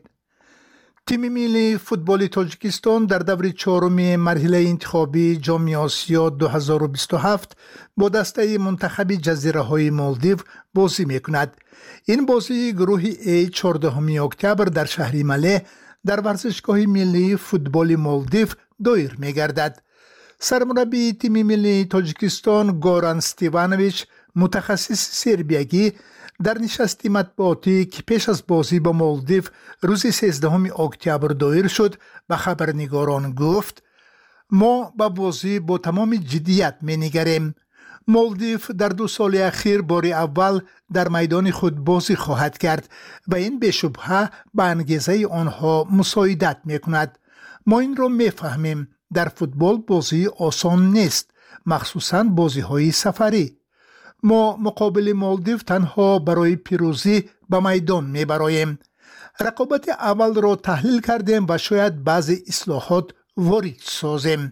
Speaker 14: تیم ملی فوتبال تاجیکستان در دور چهارم مرحله انتخابی جام آسیا 2027 با دسته منتخب جزیره‌های مالدیو بازی می‌کند. این بازی گروه A 14 اکتبر در شهر مله در ورزشگاه ملی فوتبال مالدیو دایر می‌گردد. سرمربی تیم ملی تاجیکستان گوران ستیوانویچ متخصص سربیایی در نشستی مطبوعاتی که پیش از بازی با مالدیو روز 13 اکتبر دایر شد به خبرنگاران گفت: ما به بازی با تمام جدیت می‌نگریم. مالدیو در 2 سال اخیر بار اول در میدان خود بازی خواهد کرد و این بی‌شبهه به انگیزه آنها مساعدت می‌کند. ما این را می‌فهمیم. در فوتبال بازی آسان نیست، مخصوصاً بازی‌های سفری. ما مقابل مالدیو تنها برای پیروزی به میدان میبراییم. رقابت اول را تحلیل کردیم و شاید بعضی اصلاحات وارد سازیم.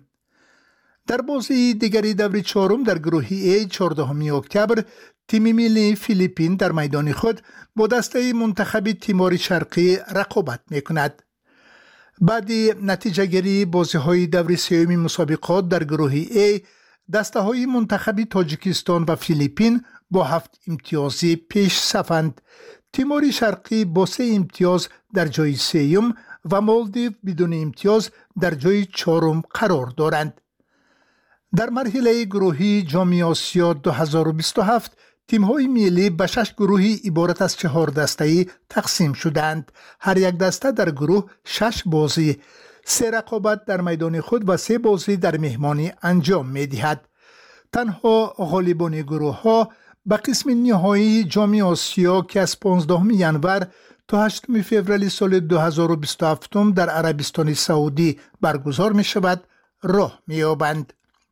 Speaker 14: در بازی دیگری دور چهارم در گروه A 14 اکتبر تیم ملی فیلیپین در میدان خود با دسته منتخب تیمور شرقی رقابت میکند. بعد نتیجه گیری بازی های دور سوم مسابقات در گروه A دسته های منتخب تاجیکستان و فیلیپین با 7 امتیازی پیش صفند. تیمور شرقی با 3 امتیاز در جای سوم و مالدیو بدون امتیاز در جای چهارم قرار دارند. در مرحله گروهی جام آسیا 2027 تیم‌های ملی به 6 گروهی عبارت از 4 دسته‌ای تقسیم شدند. هر یک دسته در گروه 6 بازی، 3 رقابت در میدان خود و 3 بازی در مهمانی انجام می‌دهد. تنها غالبان گروه‌ها به قسم نهایی جام آسیا که از 15 ینور تا 8 فوریه سال 2027 در عربستان سعودی برگزار می‌شود راه می‌یابند.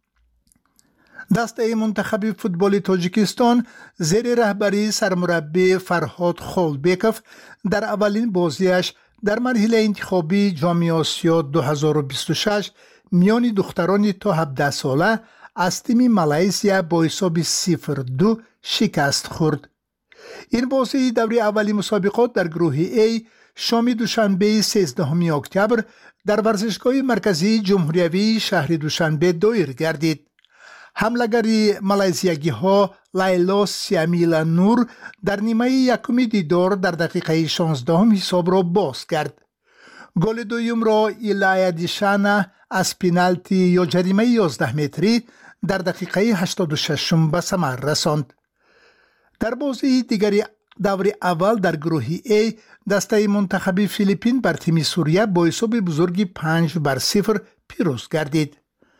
Speaker 14: دسته منتخب فوتبال تاجیکستان زیر رهبری سرمربی فرهاد خالبکوف در اولین بازیش در مرحله انتخابی جام آسیا 2026 میان دختران تا 17 ساله از تیم مالزیا با حساب 0-2 شکست خورد. این بازی دوره اولی مسابقات در گروه A شام دوشنبه 13 اکتبر در ورزشگاه مرکزی جمهوریوی شهر دوشنبه دایر گردید. حملگری مالزیایی ها لیلا سیامیلا نور در نیمه یکم دیدار در دقیقه 16 حساب را باز کرد. گل دوم را ایلایا دیشانا از پنالتی یا جریمه 11 متری در دقیقه 86 به ثمر رساند. در بازی دیگری دور اول در گروه A دسته منتخب فیلیپین بر تیم سوریه با حساب بزرگی 5-0 پیروز گردید.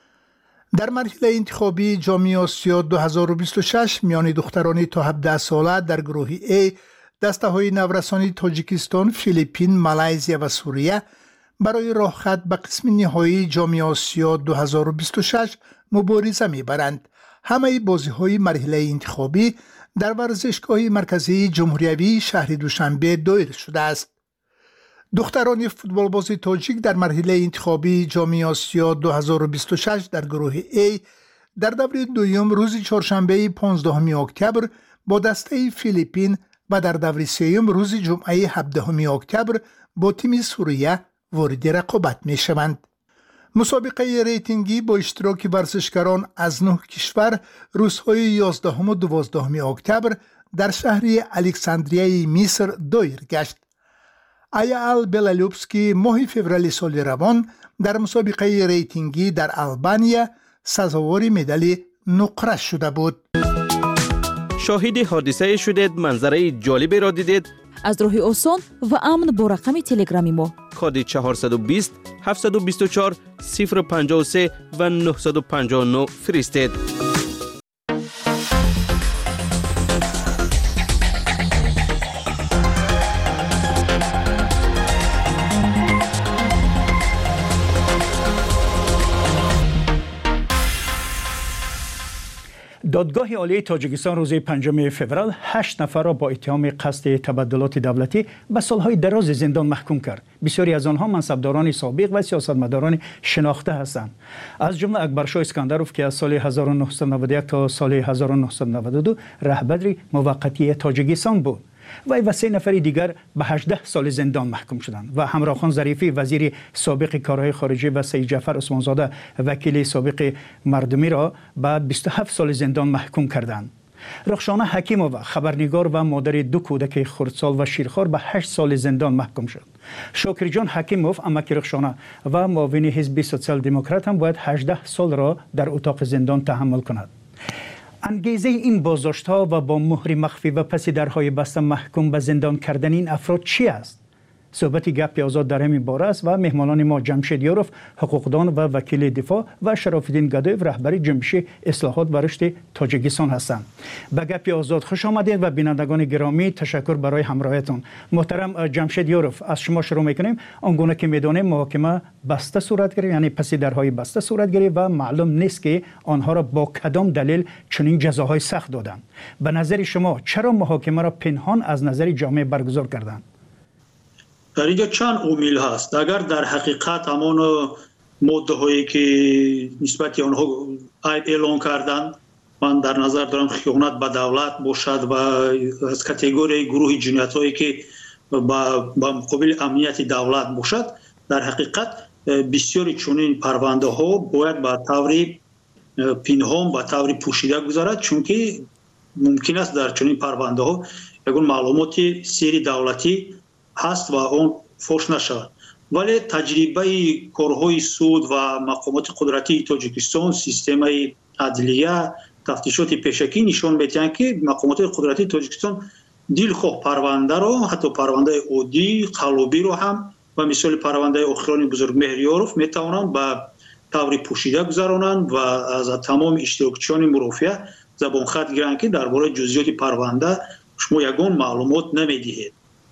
Speaker 14: در مرحله انتخابی جام آسیا 2026 میان دختران تا 17 ساله در گروه A دسته های نورسانی تاجیکستان، فیلیپین، مالزیا و سوریه برای راه خط به قسم نهایی جام آسیا 2026 مبارزه میبرند. همه بازی های مرحله انتخابی در ورزشگاه مرکزی جمهوریوی شهر دوشنبه دایر شده است. دختران فوتبال بازی تاجیک در مرحله انتخابی جام آسیا 2026 در گروه A در دور دوم روز چهارشنبه 15 اکتبر با دسته فیلیپین و در دور سوم روز جمعه 17 اکتبر با تیم سوریه وارد رقابت می شوند. مسابقه ریتینگی با اشتراک ورزشکاران از 9 کشور روزهای 11 و 12 اکتبر در شهر الکساندریه مصر دایر گشت. ایال بلالوبسکی ماه فوریه سال روان در مسابقه ریتینگی در آلبانیا سزاوار مدال نقره شده بود.
Speaker 12: شاهد حادثه شدید، منظره جالبی را دیدید؟
Speaker 13: از راه آسان و امن با رقم تلگرامی ما
Speaker 12: کد 420 724 053 و 959 فرستید.
Speaker 8: دادگاه عالی تاجیکستان روز 5 فوریه 8 نفر را با اتهام قصد تبدلات دولتی به سالهای دراز زندان محکوم کرد. بسیاری از آنها منصبداران سابق و سیاستمداران شناخته هستند. از جمله اکبرشاه اسکندروف که از سال 1991 تا سال 1992 رهبر موقتی تاجیکستان بود. وی و 3 نفر دیگر به 18 سال زندان محکوم شدند و همراه خان ظریفی وزیر سابق کارهای خارجه و سید جعفر عثمانزاده وکیل سابق مردمی را به 27 سال زندان محکوم کردند. رخشانه حکیمووا خبرنگار و مادر 2 کودک خردسال و شیرخوار به 8 سال زندان محکوم شد. شاکر جان حکیموف امک رخشانه و معاون حزب سوسیال دموکرات هم باید 18 سال را در اتاق زندان تحمل کند. انگیزه این بازداشت‌ها و با مهر مخفی و پس درهای بسته محکوم به زندان کردن این افراد چی است؟ صحبت گپ آزاد در همین باره است و مهمانان ما جمشید یاروف حقوقدان و وکیل دفاع و شراف‌الدین گدایف رهبر جنبش اصلاحات و رشد تاجیکستان هستند. به گپ آزاد خوش آمدید و بینندگان گرامی تشکر برای همراهیتون. محترم جمشید یاروف، از شما شروع می‌کنیم. آنگونه که می‌دانیم محاکمه بسته صورت گرفت، یعنی پس درهای بسته صورت گرفت و معلوم نیست که آنها را با کدام دلیل چنین جزاهای سخت دادند. به نظر شما چرا محاکمه را پنهان از نظر جامعه برگزار کردند؟
Speaker 15: در اینجا چند عامل هست. اگر در حقیقت همان ماده هایی که نسبت آنها عیب اعلان کردند، من در نظر دارم خیانت به دولت باشد و از کاتگوری گروه جنایت هایی که با مقابل امنیت دولت باشد، در حقیقت بسیاری چنین پرونده ها باید به طور پنهان به طور پوشیده گذارد، چون که ممکن است در چنین پرونده ها یگان معلومات سری دولتی هست و اون فوش نشود. ولی تجربه کارهای سود و مقامات قدرتی تاجیکستان، سیستم عدلیه، تفتیشات پیشکی نشان می‌دهند که مقامات قدرتی تاجیکستان دلخواه پرونده را، حتی پرونده عادی قلابی را هم و مثال پرونده اخران بزرگ مهریاروف میتوانند به طور پوشیده گذرانند و از تمام اشتراکچیان مرافعه زبان خط گیرند که درباره جزئیات پرونده شما یگان معلومات نمیدهید.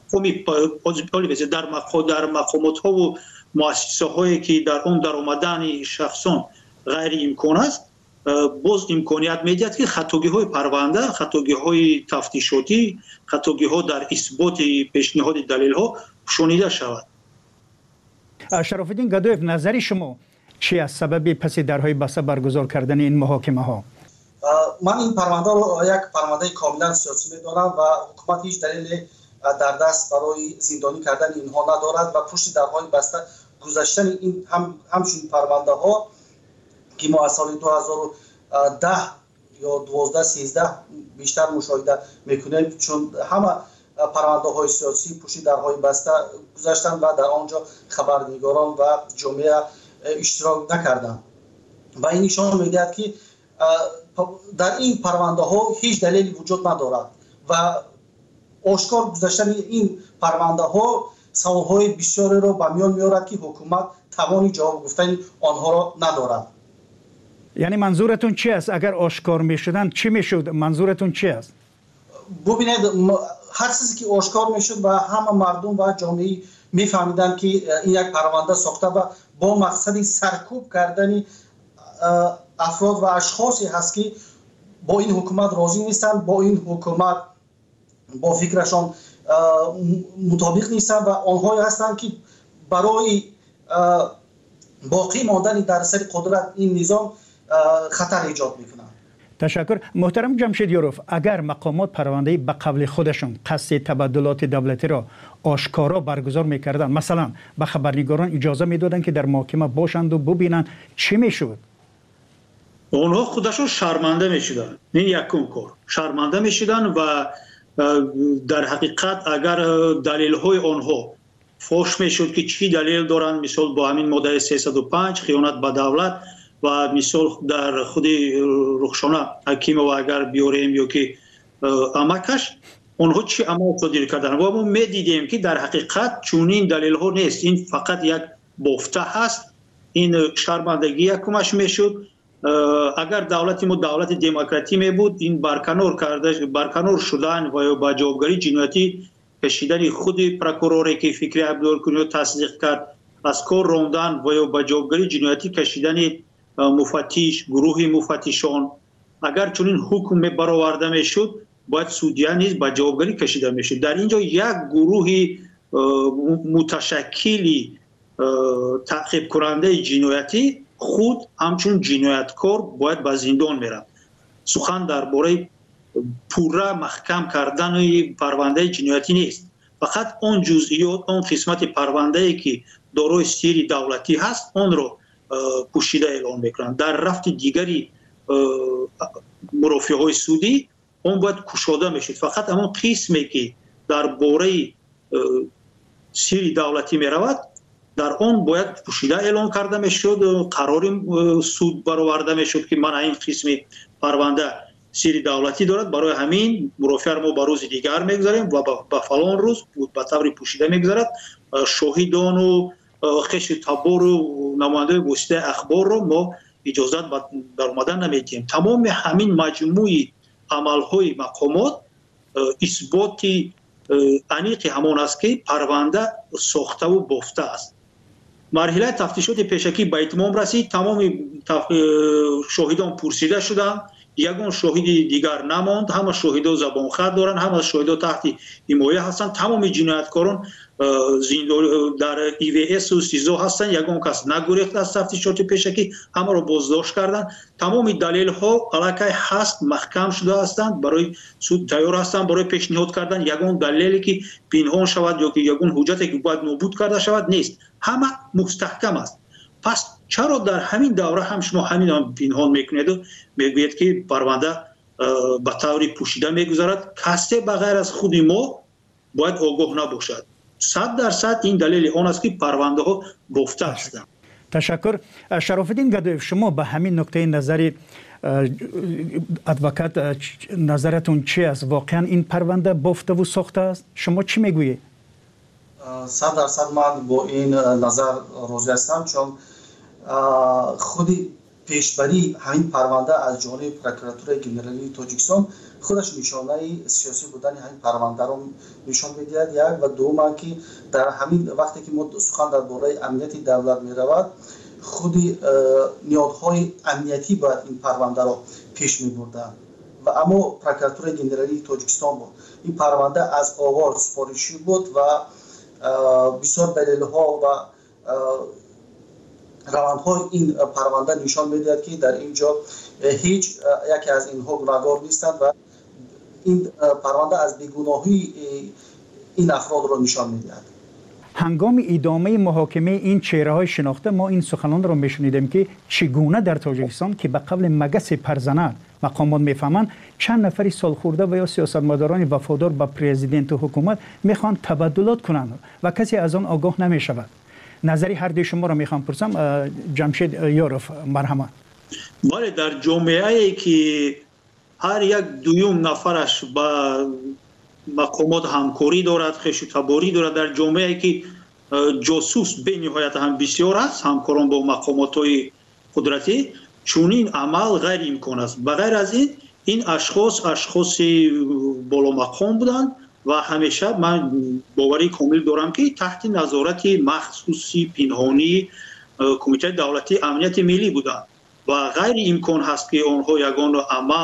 Speaker 15: در مقامات ها و مؤسسه هایی که در اون در آمدن شخصان غیر امکان است، باز امکانیت میدهد که خطاگی های پرونده، خطاگی های تفتیشاتی، خطاگی ها در اثبات پیشنهاد دلیل ها شنیده شود.
Speaker 8: شراف‌الدین گدایف، نظر شما چی است سبب پس درهای بسته برگزار کردن این محاکمه ها؟
Speaker 16: من این پرونده رو یک پرونده کاملا سیاسی میدانم و حکومت هیچ دلیل در دست برای زندانی کردن اینها ندارد و پشت درهای بسته گذاشتن این همچنین پرونده ها که ما از سال 2010 یا 12-13 بیشتر مشاهده میکنیم، چون همه پرونده های سیاسی پشت درهای بسته گذاشتن و در آنجا خبرنگاران و جامعه اشتراک نکردند و این نشان میدهد که در این پرونده ها هیچ دلیلی وجود ندارد و آشکار گذاشتن این پرونده ها سوالهای بسیاری را به میان میارد که حکومت توانی جواب گفتن آنها را ندارد.
Speaker 8: یعنی منظورتون چی است؟ اگر آشکار میشدن چی میشد؟ منظورتون چی است؟
Speaker 16: ببینید، هر چیزی که آشکار میشد و همه مردم و جامعه میفهمیدن که این یک پرونده ساخته و با مقصد سرکوب کردن افراد و اشخاصی هست که با این حکومت راضی نیستن، با این حکومت با فکرشان مطابق نیستن و آنهایی هستند که برای باقی ماندن در سر قدرت این نظام خطر ایجاد میکنند.
Speaker 8: تشکر. محترم جمشید یاروف، اگر مقامات پرونده به قول خودشون قصد تبدلات دولتی را آشکارا برگزار میکردن، مثلا به خبرنگاران اجازه میدادن که در محاکمه باشند و ببینن، چی میشد؟
Speaker 15: آنها خودشون شرمنده میشدن. این یکم کار شرمنده میشدن و در حقیقت اگر دلیل های آنها فوش میشد که چی دلیل دارن، مثال با همین ماده 305 خیانت به دولت و مثال در خود رخشانه حکیم و اگر بیاریم یا که امکش آنها چی عمل صادر کردن و ما میدیدیم که در حقیقت چونین دلیل ها نیست، این فقط یک بافته هست. این شرمندگی یکمش میشد. اگر دولت ما دولت دموکراتی می بود، این برکنار شدن و با جوابگری جنایتی کشیدن خود پروکوروری که فکری عبدالکنی تصدیق کرد، از کار راندن و با جوابگری جنایتی کشیدن مفتش، گروه مفتشان اگر چنین حکم برآورده میشد باید سودیا نیز به جوابگری کشیده میشد. در اینجا یک گروه متشکلی تعقیب کننده جنایتی خود همچون جنایتکار باید به زندان میره. سخن درباره پورا محکم کردن پرونده جنایتی نیست، فقط اون جزئیات، اون قسمت پرونده ای که دارای سیر دولتی هست اون رو پوشیده اعلام میکنند. در رفت دیگری مرافعه های سودی اون باید کشاده میشد. فقط همون قسمی که درباره سیر دولتی میرود در اون باید پوشیده اعلام کرده میشد، قرار سود برآورده میشد که من این قسم پرونده سیر دولتی دارد، برای همین مرافعه ما به روز دیگر میگذاریم و به فلان روز به طور پوشیده میگذارد. شاهدان و خش تبار و نماینده واسطه اخبار رو ما اجازت در اومدن نمیدیم. تمام همین مجموعه عملهای مقامات اثبات انیق همان است که پرونده ساخته و بافته است. مرحله تفتیشات پیشکی به اتمام رسید. تمام شاهدان پرسیده شدند، یگان شاهد دیگر نماند. همه شاهدا زبان خط دارند، همه شاهدا تحت حمایه هستند. تمام جنایتکاران در EVS و سیزو هستند. یگان کس نگریخت از تفتیشات پیشکی، همه را بازداشت کردند. تمام دلیل ها علاقه هست، محکم شده هستند، برای سود تیار هستند برای پیشنهاد کردن یگان دلیلی که پنهان شود یا که یگان حجتی که باید نابود کرده شود نیست. همه مستحکم است. پس چرا در همین دوره هم شما همین پنهان میکنید و میگوید که پرونده به طور پوشیده میگذارد؟ کسی بغیر از خود ما باید آگاه نباشد. 100% این دلیل آن است که پرونده ها گفته هستند.
Speaker 8: تشکر. شرافالدین گدایف، شما به همین نقطه نظر ادوکات نظرتون چی است؟ واقعا این پرونده بافته و ساخته است؟ شما چی میگویید؟
Speaker 16: 100% من با این نظر راضی هستم، چون خودی پیشبری همین پرونده از جانب پروکراتور گنرالی تاجیکستان خودش نشانه سیاسی بودن همین پرونده رو نشان می‌دهد. یک و دوم که در همین وقتی که ما سخن درباره امنیت دولت می‌رود، خودی نیازهای امنیتی باید این پرونده رو پیش می‌بردند و اما پروکراتور گنرالی تاجیکستان بود. این پرونده از آغاز سفارشی بود و بسیار دلیل‌ها و روندهای این پرونده نشان می‌دهد که در اینجا هیچ یکی از اینها گناهکار نیستند و این پرونده از بیگناهی این افراد را نشان می‌دهد.
Speaker 8: هنگام ادامه محاکمه این چهره‌های شناخته ما این سخنان را می‌شنیدیم که چگونه در تاجیکستان که به قبل مگس پرزنر مقامات میفهمند چند نفری سالخورده و یا سیاستمداران وفادار به پرزیدنت و حکومت میخوان تبادلات کنند و کسی از آن آگاه نمیشود. نظری هر دوی شما را میخوام پرسم. جمشید یاروف، مرحمت.
Speaker 15: بله، در جامعه‌ای که هر یک دویم نفرش با مقامات همکاری دارد، خش و تباری دارد، در جامعه‌ای که جاسوس به نهایت هم بسیار است، همکاران با مقامات‌های قدرتی، چونین عمل غیر امکان است. بغیر از این اشخاص بالا مقام بودند و همیشه من باوری کامل دارم که تحت نظارت مخصوصی پنهانی کمیته دولتی امنیت ملی بودند و غیر امکان هست که آنها یگان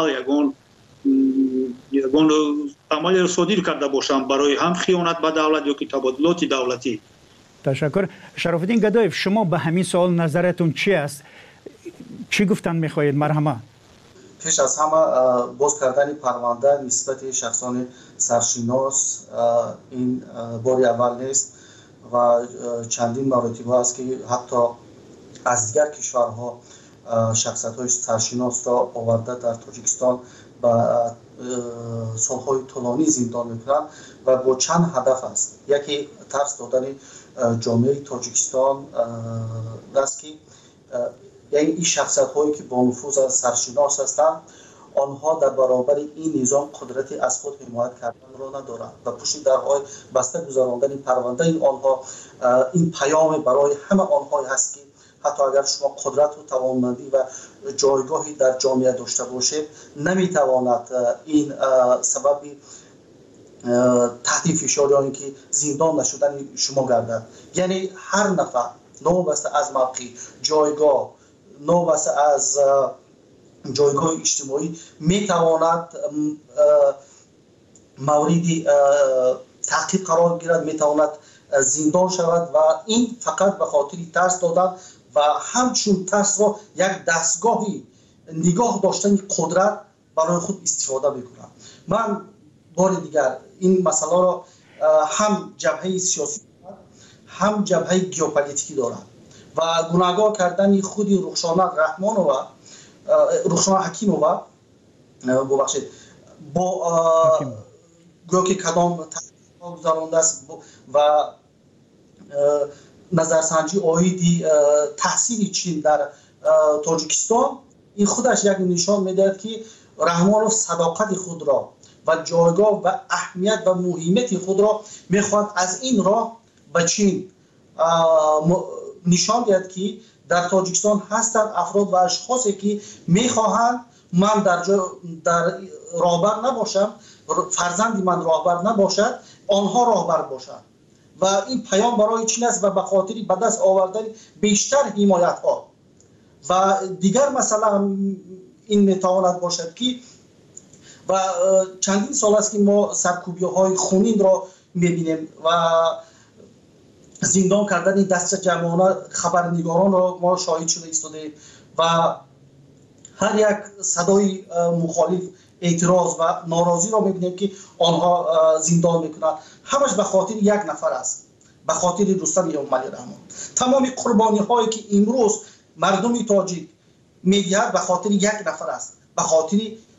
Speaker 15: عمل صادر کرده باشند برای هم خیانت به دولت یا که تبادلات دولتی.
Speaker 8: تشکر. شرافالدین گدایف، شما به همین سوال نظرتون چی است؟ چی گفتن میخواهید؟ مرحمت.
Speaker 16: پیش از همه باز کردن پرونده نسبت شخصان سرشناس این باری اول نیست و چندین مراتب است که حتی از دیگر کشورها شخصیت‌های سرشناس را آورده در تاجیکستان و سالهای طولانی زندان می‌کنند و با چند هدف است. یکی ترس دادن جامعه تاجیکستان است که یعنی این شخصیت‌هایی که با نفوذ سرشناس هستند آنها در برابر این نظام قدرتی از خود حمایت کردن را ندارند و پشت درهای بسته گذراندن پرونده آنها این پیام برای همه آنها هست که حتی اگر شما قدرت و توانمندی و جایگاهی در جامعه داشته باشید نمیتواند این سبب تحت فشار یا اینکه زندان نشدن شما گردد. یعنی هر نفر نوبسته از موقع جایگاه، نوبسته از جایگاه اجتماعی میتواند مورد تعقیب قرار گیرد، میتواند زندان شود و این فقط به خاطر ترس دادن و همچون ترس را یک دستگاهی نگاه داشتن قدرت برای خود استفاده میکنند. من بار دیگر این مسئله را هم جبهه سیاسی هم جبهه ژئوپلیتیکی دارد و گناهکار کردن خود رخشان حکیمووا ببخشید با گویا که کدام گذرانده است و نظرسنجی عاید تحصیل چین در تاجیکستان، این خودش یک نشان میدهد که رحمانوف صداقت خود را و جایگاه و اهمیت و مهمیت خود را میخواد از این راه به چین نشان دهد که در تاجیکستان هستند افراد و اشخاصی که میخواهند من در راهبر نباشم، فرزند من راهبر نباشد، آنها راهبر باشند و این پیام برای چین است و به خاطر به دست آوردن بیشتر حمایت ها و دیگر مسئله این میتواند باشد که و چندین سال است که ما سرکوبی های خونین را میبینیم و زندان کردن دست جمعانه خبرنگاران را ما شاهد شده ایستادیم و هر یک صدای مخالف اعتراض و ناراضی را میبینیم که آنها زندان میکنند. همش به خاطر یک نفر است، به خاطر رستم اموملی رحمان. تمام قربانی هایی که امروز مردم تاجیک میدهد به خاطر یک نفر است، به خاطر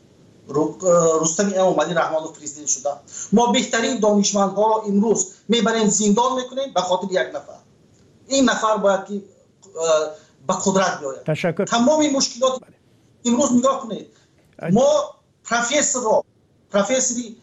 Speaker 16: رستم اموملی رحمان پرزیدنت شده. ما بهترین دانشمندها را امروز میبریم زندان میکنیم به خاطر یک نفر. این نفر باید که به قدرت بیاید.
Speaker 8: تشکر.
Speaker 16: تمام مشکلات امروز نگاه کنید، ما پروفسوری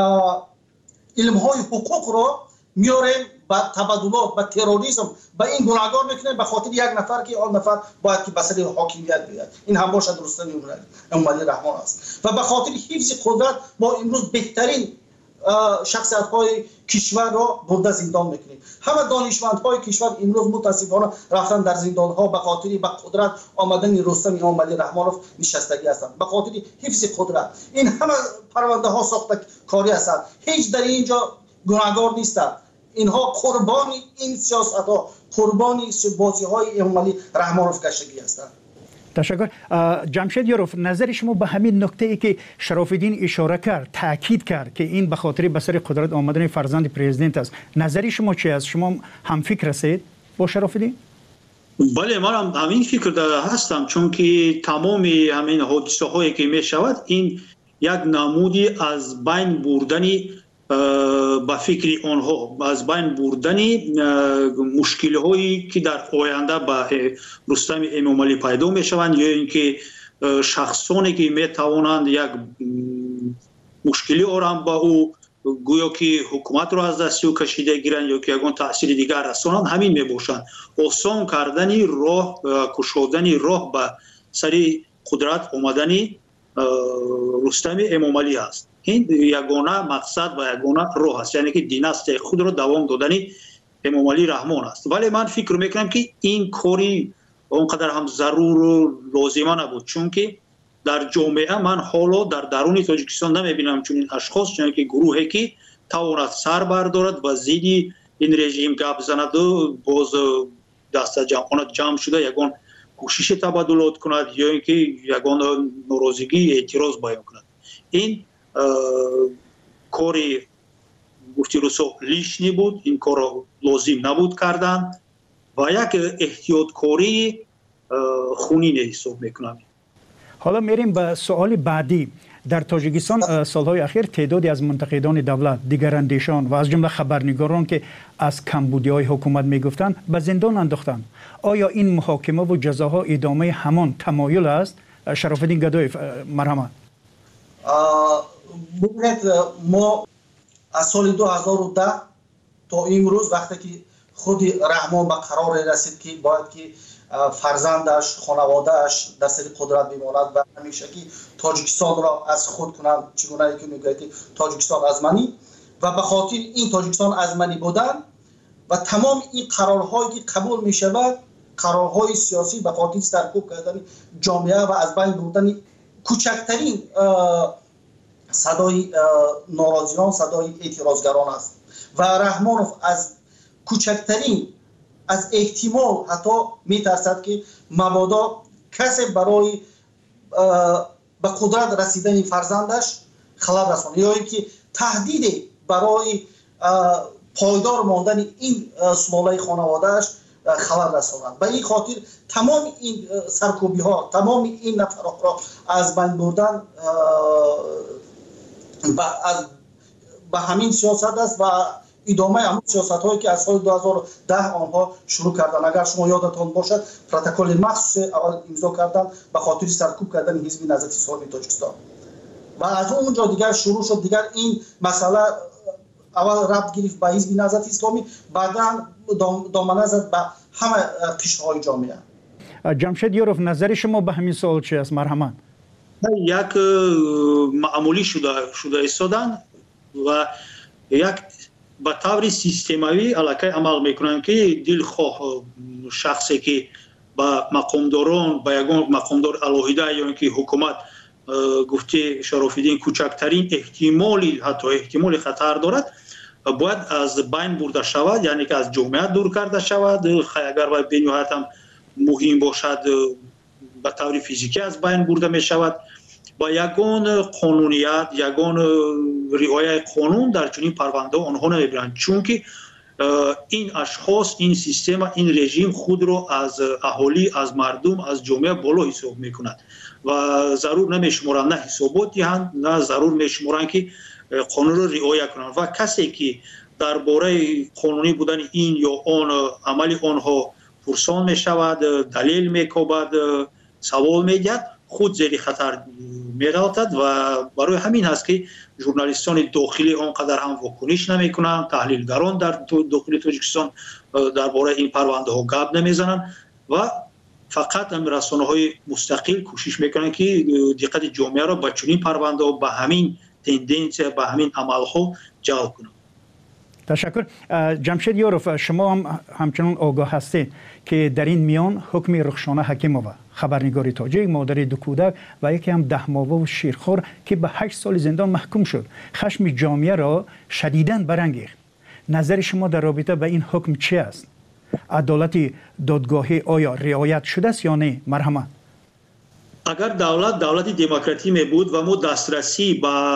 Speaker 16: علم های حقوق را میاریم با تبادلات با تروریسم با این گناهکار میکنیم به خاطر یک نفر که آن نفر باید که به سر حاکمیت بیاید. این هم باشد رستم اموملی رحمان است و به خاطر حفظ قدرت ما امروز بهترین شخصیت های کشور را برده زندان میکنیم. همه دانشمند های کشور امروز متاسفانه رفتن در زندان ها به خاطر به قدرت آمدن رستم اموملی رحمانوف نشستگی هستند، به خاطر حفظ قدرت. این همه پرونده ها ساخته کاری هستند، هیچ در اینجا گناهکار نیستند. اینها قربانی این سیاست ها، قربانی بازی های اموملی رحمانوف گشتگی هستند.
Speaker 8: تشکر. جمشید یاروف، نظر شما به همین نکته ای که شراف‌الدین اشاره کرد، تاکید کرد که این به خاطر به سر قدرت آمدن فرزند پرزیدنت است، نظری شما چی است؟ شما هم فکر هستید با شراف‌الدین؟
Speaker 15: بله، من هم همین فکر هستم، چون که تمام همین حادثه هایی که می شود این یک نمودی از بین بردنی با فکر آنها، از بین بردنی مشکل هایی که در آینده با رستم اموملی پیدا می شوند یا اینکه شخصانی که می توانند یک مشکلی آرام با او گویا که حکومت را از دست او کشیده گیرند یا که یگان تأثیر دیگر رسانند، همین می باشند. آسان کردن راه، کشودن راه به سر قدرت آمدن رستم اموملی است. این یگانه مقصد و یگانه راه است، یعنی که دیناستی خود را دوام دادن اموملی رحمان است. ولی من فکر میکنم که این کاری اونقدر هم ضرور و لازمه نبود، چون که در جامعه من حالا در درون تاجیکستان نمیبینم چون این اشخاص، چون که گروهی که تواند سر بردارد و زیدی این رژیم گپ بزند و باز دست جمع شده یگان کوشش تبادلات کند یا اینکه یگان ناراضگی اعتراض بیان کند. این کاری گفتی رسو لیشنی بود، این کار را لازم نبود کردن و یک احتیاطکاری خونین حساب میکنم.
Speaker 8: حالا میریم به سوال بعدی. در تاجیکستان سالهای اخیر تعدادی از منتقدان دولت، دیگراندیشان و از جمله خبرنگاران که از کمبودی‌های حکومت میگفتند به زندان انداختند. آیا این محاکمه و جزاها ادامه همان تمایل است؟ شراف‌الدین گدایف، مرحمت.
Speaker 16: ببینید، ما از سال 2010 تا امروز وقتی که خود رحمان به قرار رسید که باید که فرزندش، خانوادهش در سر قدرت بماند و همیشه که تاجیکستان را از خود کنند، چگونه که میگوید که تاجیکستان از منی، و به خاطر این تاجیکستان از منی بودن و تمام این قرارهایی که قبول می شود، قرارهای سیاسی به خاطر سرکوب کردن جامعه و از بین بردن کوچکترین صدای ناراضیان، صدای اعتراضگران است و رحمانوف از کوچکترین از احتمال حتی میترسد که مبادا کسی برای به قدرت رسیدن فرزندش خلل رساند یا اینکه تهدید برای پایدار ماندن این سلاله خانوادهش خلل رساند. به این خاطر تمام این سرکوبی ها، تمام این نفرات را از بین بردن به همین سیاست است و ادامه همون سیاست هایی که از سال 2010 آنها شروع کردن. اگر شما یادتان باشد پروتکل مخصوص اول امضا کردن به خاطر سرکوب کردن حزب نهضت اسلامی تاجیکستان و از اونجا دیگر شروع شد. دیگر این مسئله اول ربط گرفت به حزب نهضت اسلامی، بعدا دامنه زد به همه قشرهای جامعه.
Speaker 8: جمشید یوروف، نظر شما به همین سوال چی است؟ مرحمت.
Speaker 15: یک معمولی شده ایستادن و یک به طور سیستماوی علاقه عمل میکنن که دلخواه شخصی که با مقامداران با یگان مقامدار الهیده یا اینکه حکومت گفته شرافالدین کوچکترین احتمالی حتی احتمال خطر دارد باید از بین برده شود، یعنی که از جامعه دور کرده شود. اگر باید به نهایت هم مهم باشد به طور فیزیکی از بین برده می شود. با یگان قانونیت، یگان رعایت قانون در چنین پرونده آنها نمیبرند، چون که این اشخاص، این سیستم، این رژیم خود را از اهالی، از مردم، از جامعه بالا حساب میکند و ضرور نمیشمارند نه حسابات دهند، نه ضرور میشمارند که قانون را رعایت کنند و کسی که درباره قانونی بودن این یا آن عمل آنها پرسان میشود، دلیل میکوبد، سوال میگد، خود زیر خطر می‌افتد و برای همین هست که ژورنالیستان داخلی آنقدر هم واکنش نمی‌کنند، تحلیلگران در داخل تاجیکستان درباره این پرونده ها گپ نمیزنند و فقط رسانه‌های مستقل کوشش میکنند که دقت جامعه را به چنین پرونده ها، به همین تندنس، به همین عمل‌ها جلب کنند.
Speaker 8: تشکر. جمشید یوروف، شما هم همچنان آگاه هستید که در این میان حکم رخشانه حکیمووا، خبرنگاری تاجیک، مادر دو کودک و یکی هم 10 ماهه و شیرخوار که به 8 سال زندان محکوم شد، خشم جامعه را شدیداً برانگیخت. نظر شما در رابطه با این حکم چی است؟ عدالت دادگاهی آیا رعایت شده است یا نه؟ مرحمت.
Speaker 15: اگر دولت دموکراتی می بود و ما دسترسی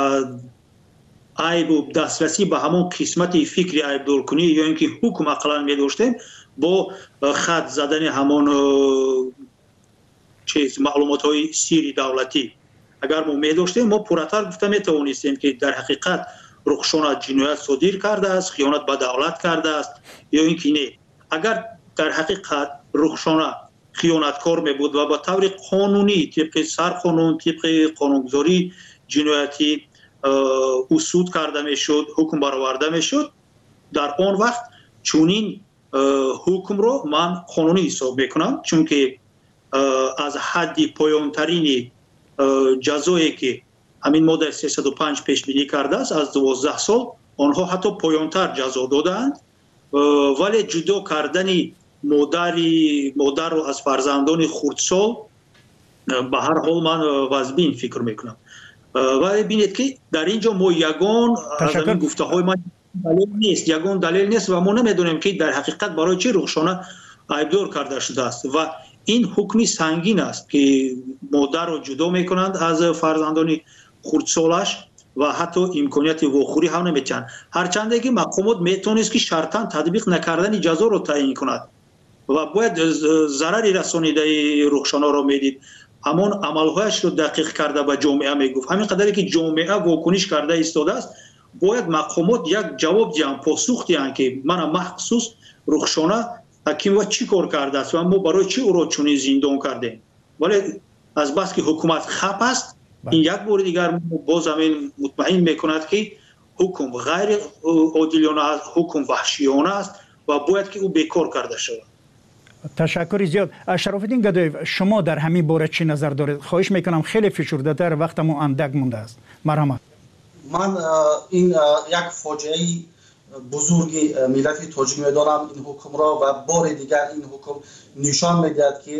Speaker 15: به همون قسمت فکری عیبدار کنی یا اینکه حکم اقلا می داشتیم، با خط زدن همون معلومات های سیری دولتی اگر ما می داشتیم، ما پراتر گفته می توانستیم که در حقیقت رخشانه جنایت صادر کرده است، خیانت به دولت کرده است یا اینکه نه. اگر در حقیقت رخشانه خیانتکار می بود و با طور قانونی طبق سرقانون، طبق قانونگذاری جنایتی اصول کرده می شد، حکم برآورده می شد، در آن وقت چونین حکم رو من قانونی حساب میکنم، چون که از حد پایانترین جزایی که همین ماده 305 پیش بینی کرده است از 12 سال، آنها حتی پایانتر جزا دادند، ولی جدا کردن مادر رو از فرزندان خردسال به هر حال من واجبین فکر میکنم. و ببینید که در اینجا ما یگان از این گفته های من دلیل نیست و ما نمیدونیم که در حقیقت برای چه رخشانه عیبدار کرده شده است و این حکمی سنگین است که مادر رو جدا میکنند از فرزندان خردسالش و حتی امکانیت واخوری هم نمیتونند، هرچند که مقامات میتونست که شرطاً تطبیق نکردن جزا رو تعیین کند و باید ضرری رسانیده رخشانه رو میدید، همون عملهایش رو دقیق کرده به جامعه میگفت. همین قدری که جامعه واکنش کرده ایستاده است، باید مقامات یک جواب دهند، پاسخ دهند که من مخصوص رخشانه حکیم و چی کار کرده است و ما برای چی او را چنین زندان کردیم. ولی از بس که حکومت خپ است، این یک بار دیگر باز همین مطمئن میکند که حکم غیر عادلانه است، حکم وحشیانه است و باید که او بیکار کرده شود.
Speaker 8: تشکر زیاد. شرافالدین گدایف، شما در همین باره چی نظر دارید؟ خواهش میکنم خیلی فشرده تر، وقتمون اندک مونده است. مرحمت.
Speaker 16: من این یک فاجعه بزرگ ملت تاجیک میدانم این حکم را و بار دیگر این حکم نشان میدهد که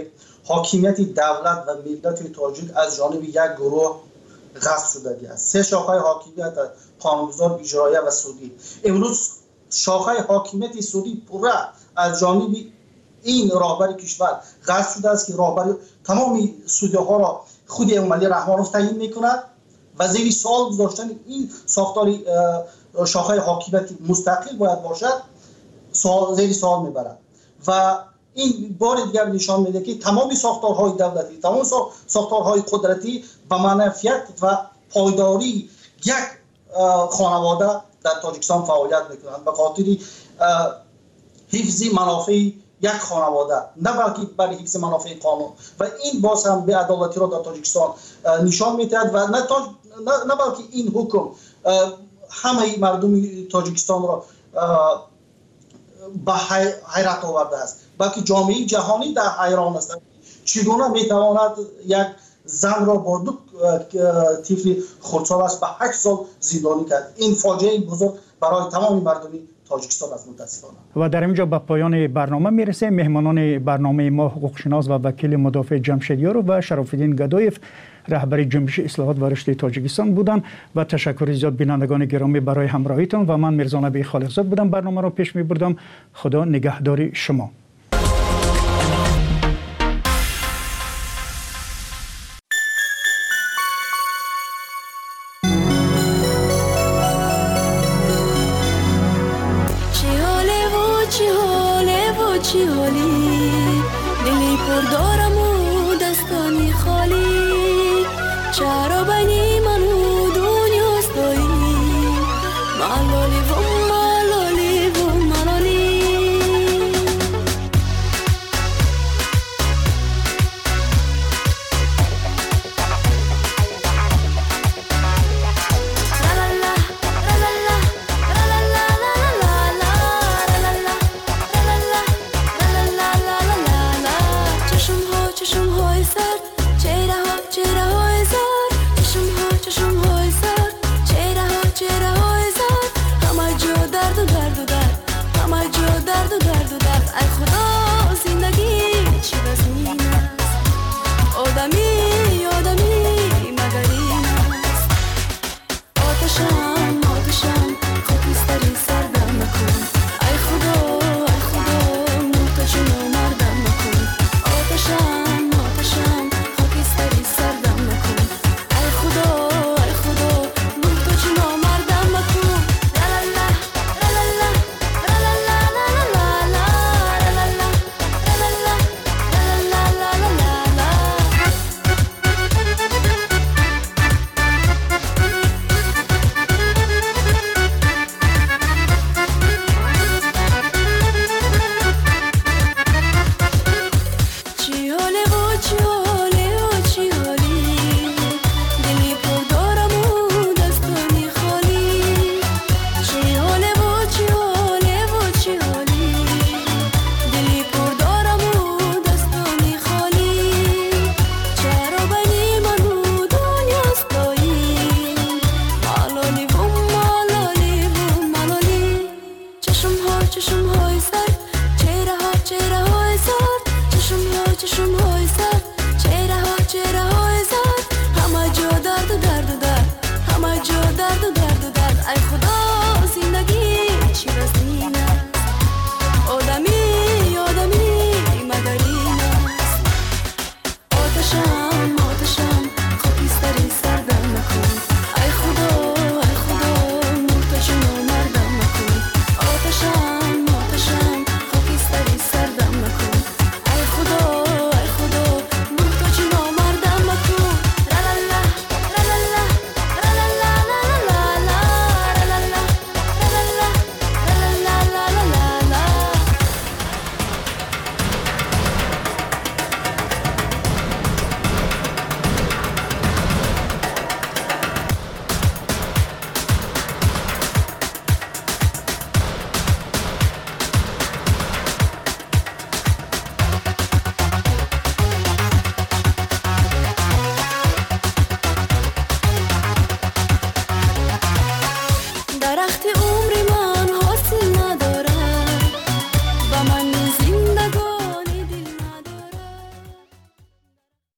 Speaker 16: حاکمیت دولت و ملت تاجیک از جانب یک گروه غصب شده است. سه شاخه حاکمیت قانونگذار، اجرایی و سودی. امروز شاخه حاکمیت سودی پورا از جانب این راهبر کشور غصب شده است که راهبر تمام سودی ها را خود امامعلی رحمانوف تعیین میکند و زیر سوال گذاشتن این ساختار شاخه حاکمیت مستقل باید باشد زیر سوال میبرد و این بار دیگر نشان میده که تمام ساختارهای دولتی، تمام ساختارهای قدرتی به منفعت و پایداری یک خانواده در تاجیکستان فعالیت میکنند به خاطر حفظ منافع یک خانواده، نه بلکه برای حفظ منافع قانون و این باز هم بی‌عدالتی را در تاجیکستان نشان میدهد و نه بلکه این حکم همه مردم تاجیکستان را به حیرت آورده است، بلکه جامعه جهانی در حیران است چگونه میتواند یک زن را با دو طفل خردسال است به 8 سال زندانی کرد. این فاجعه بزرگ برای تمام مردم تاجیکستان است متاسفانه.
Speaker 8: و در اینجا به پایان برنامه میرسیم. مهمانان برنامه ما حقوقشناس و وکیل مدافع جمشیدیار و شراف‌الدین گدایف رهبر جنبش اصلاحات و رشد تاجیکستان بودند و تشکر زیاد بینندگان گرامی برای همراهیتان و من میرزا نبی خالقزاد بودم برنامه را پیش میبردم. خدا نگهدار شما.
Speaker 17: چی حالی دلی پر دارم و دستانی خالی چرا بینی من و دنیاست دایی ملالی و ملالی و ملالی چشم های سرد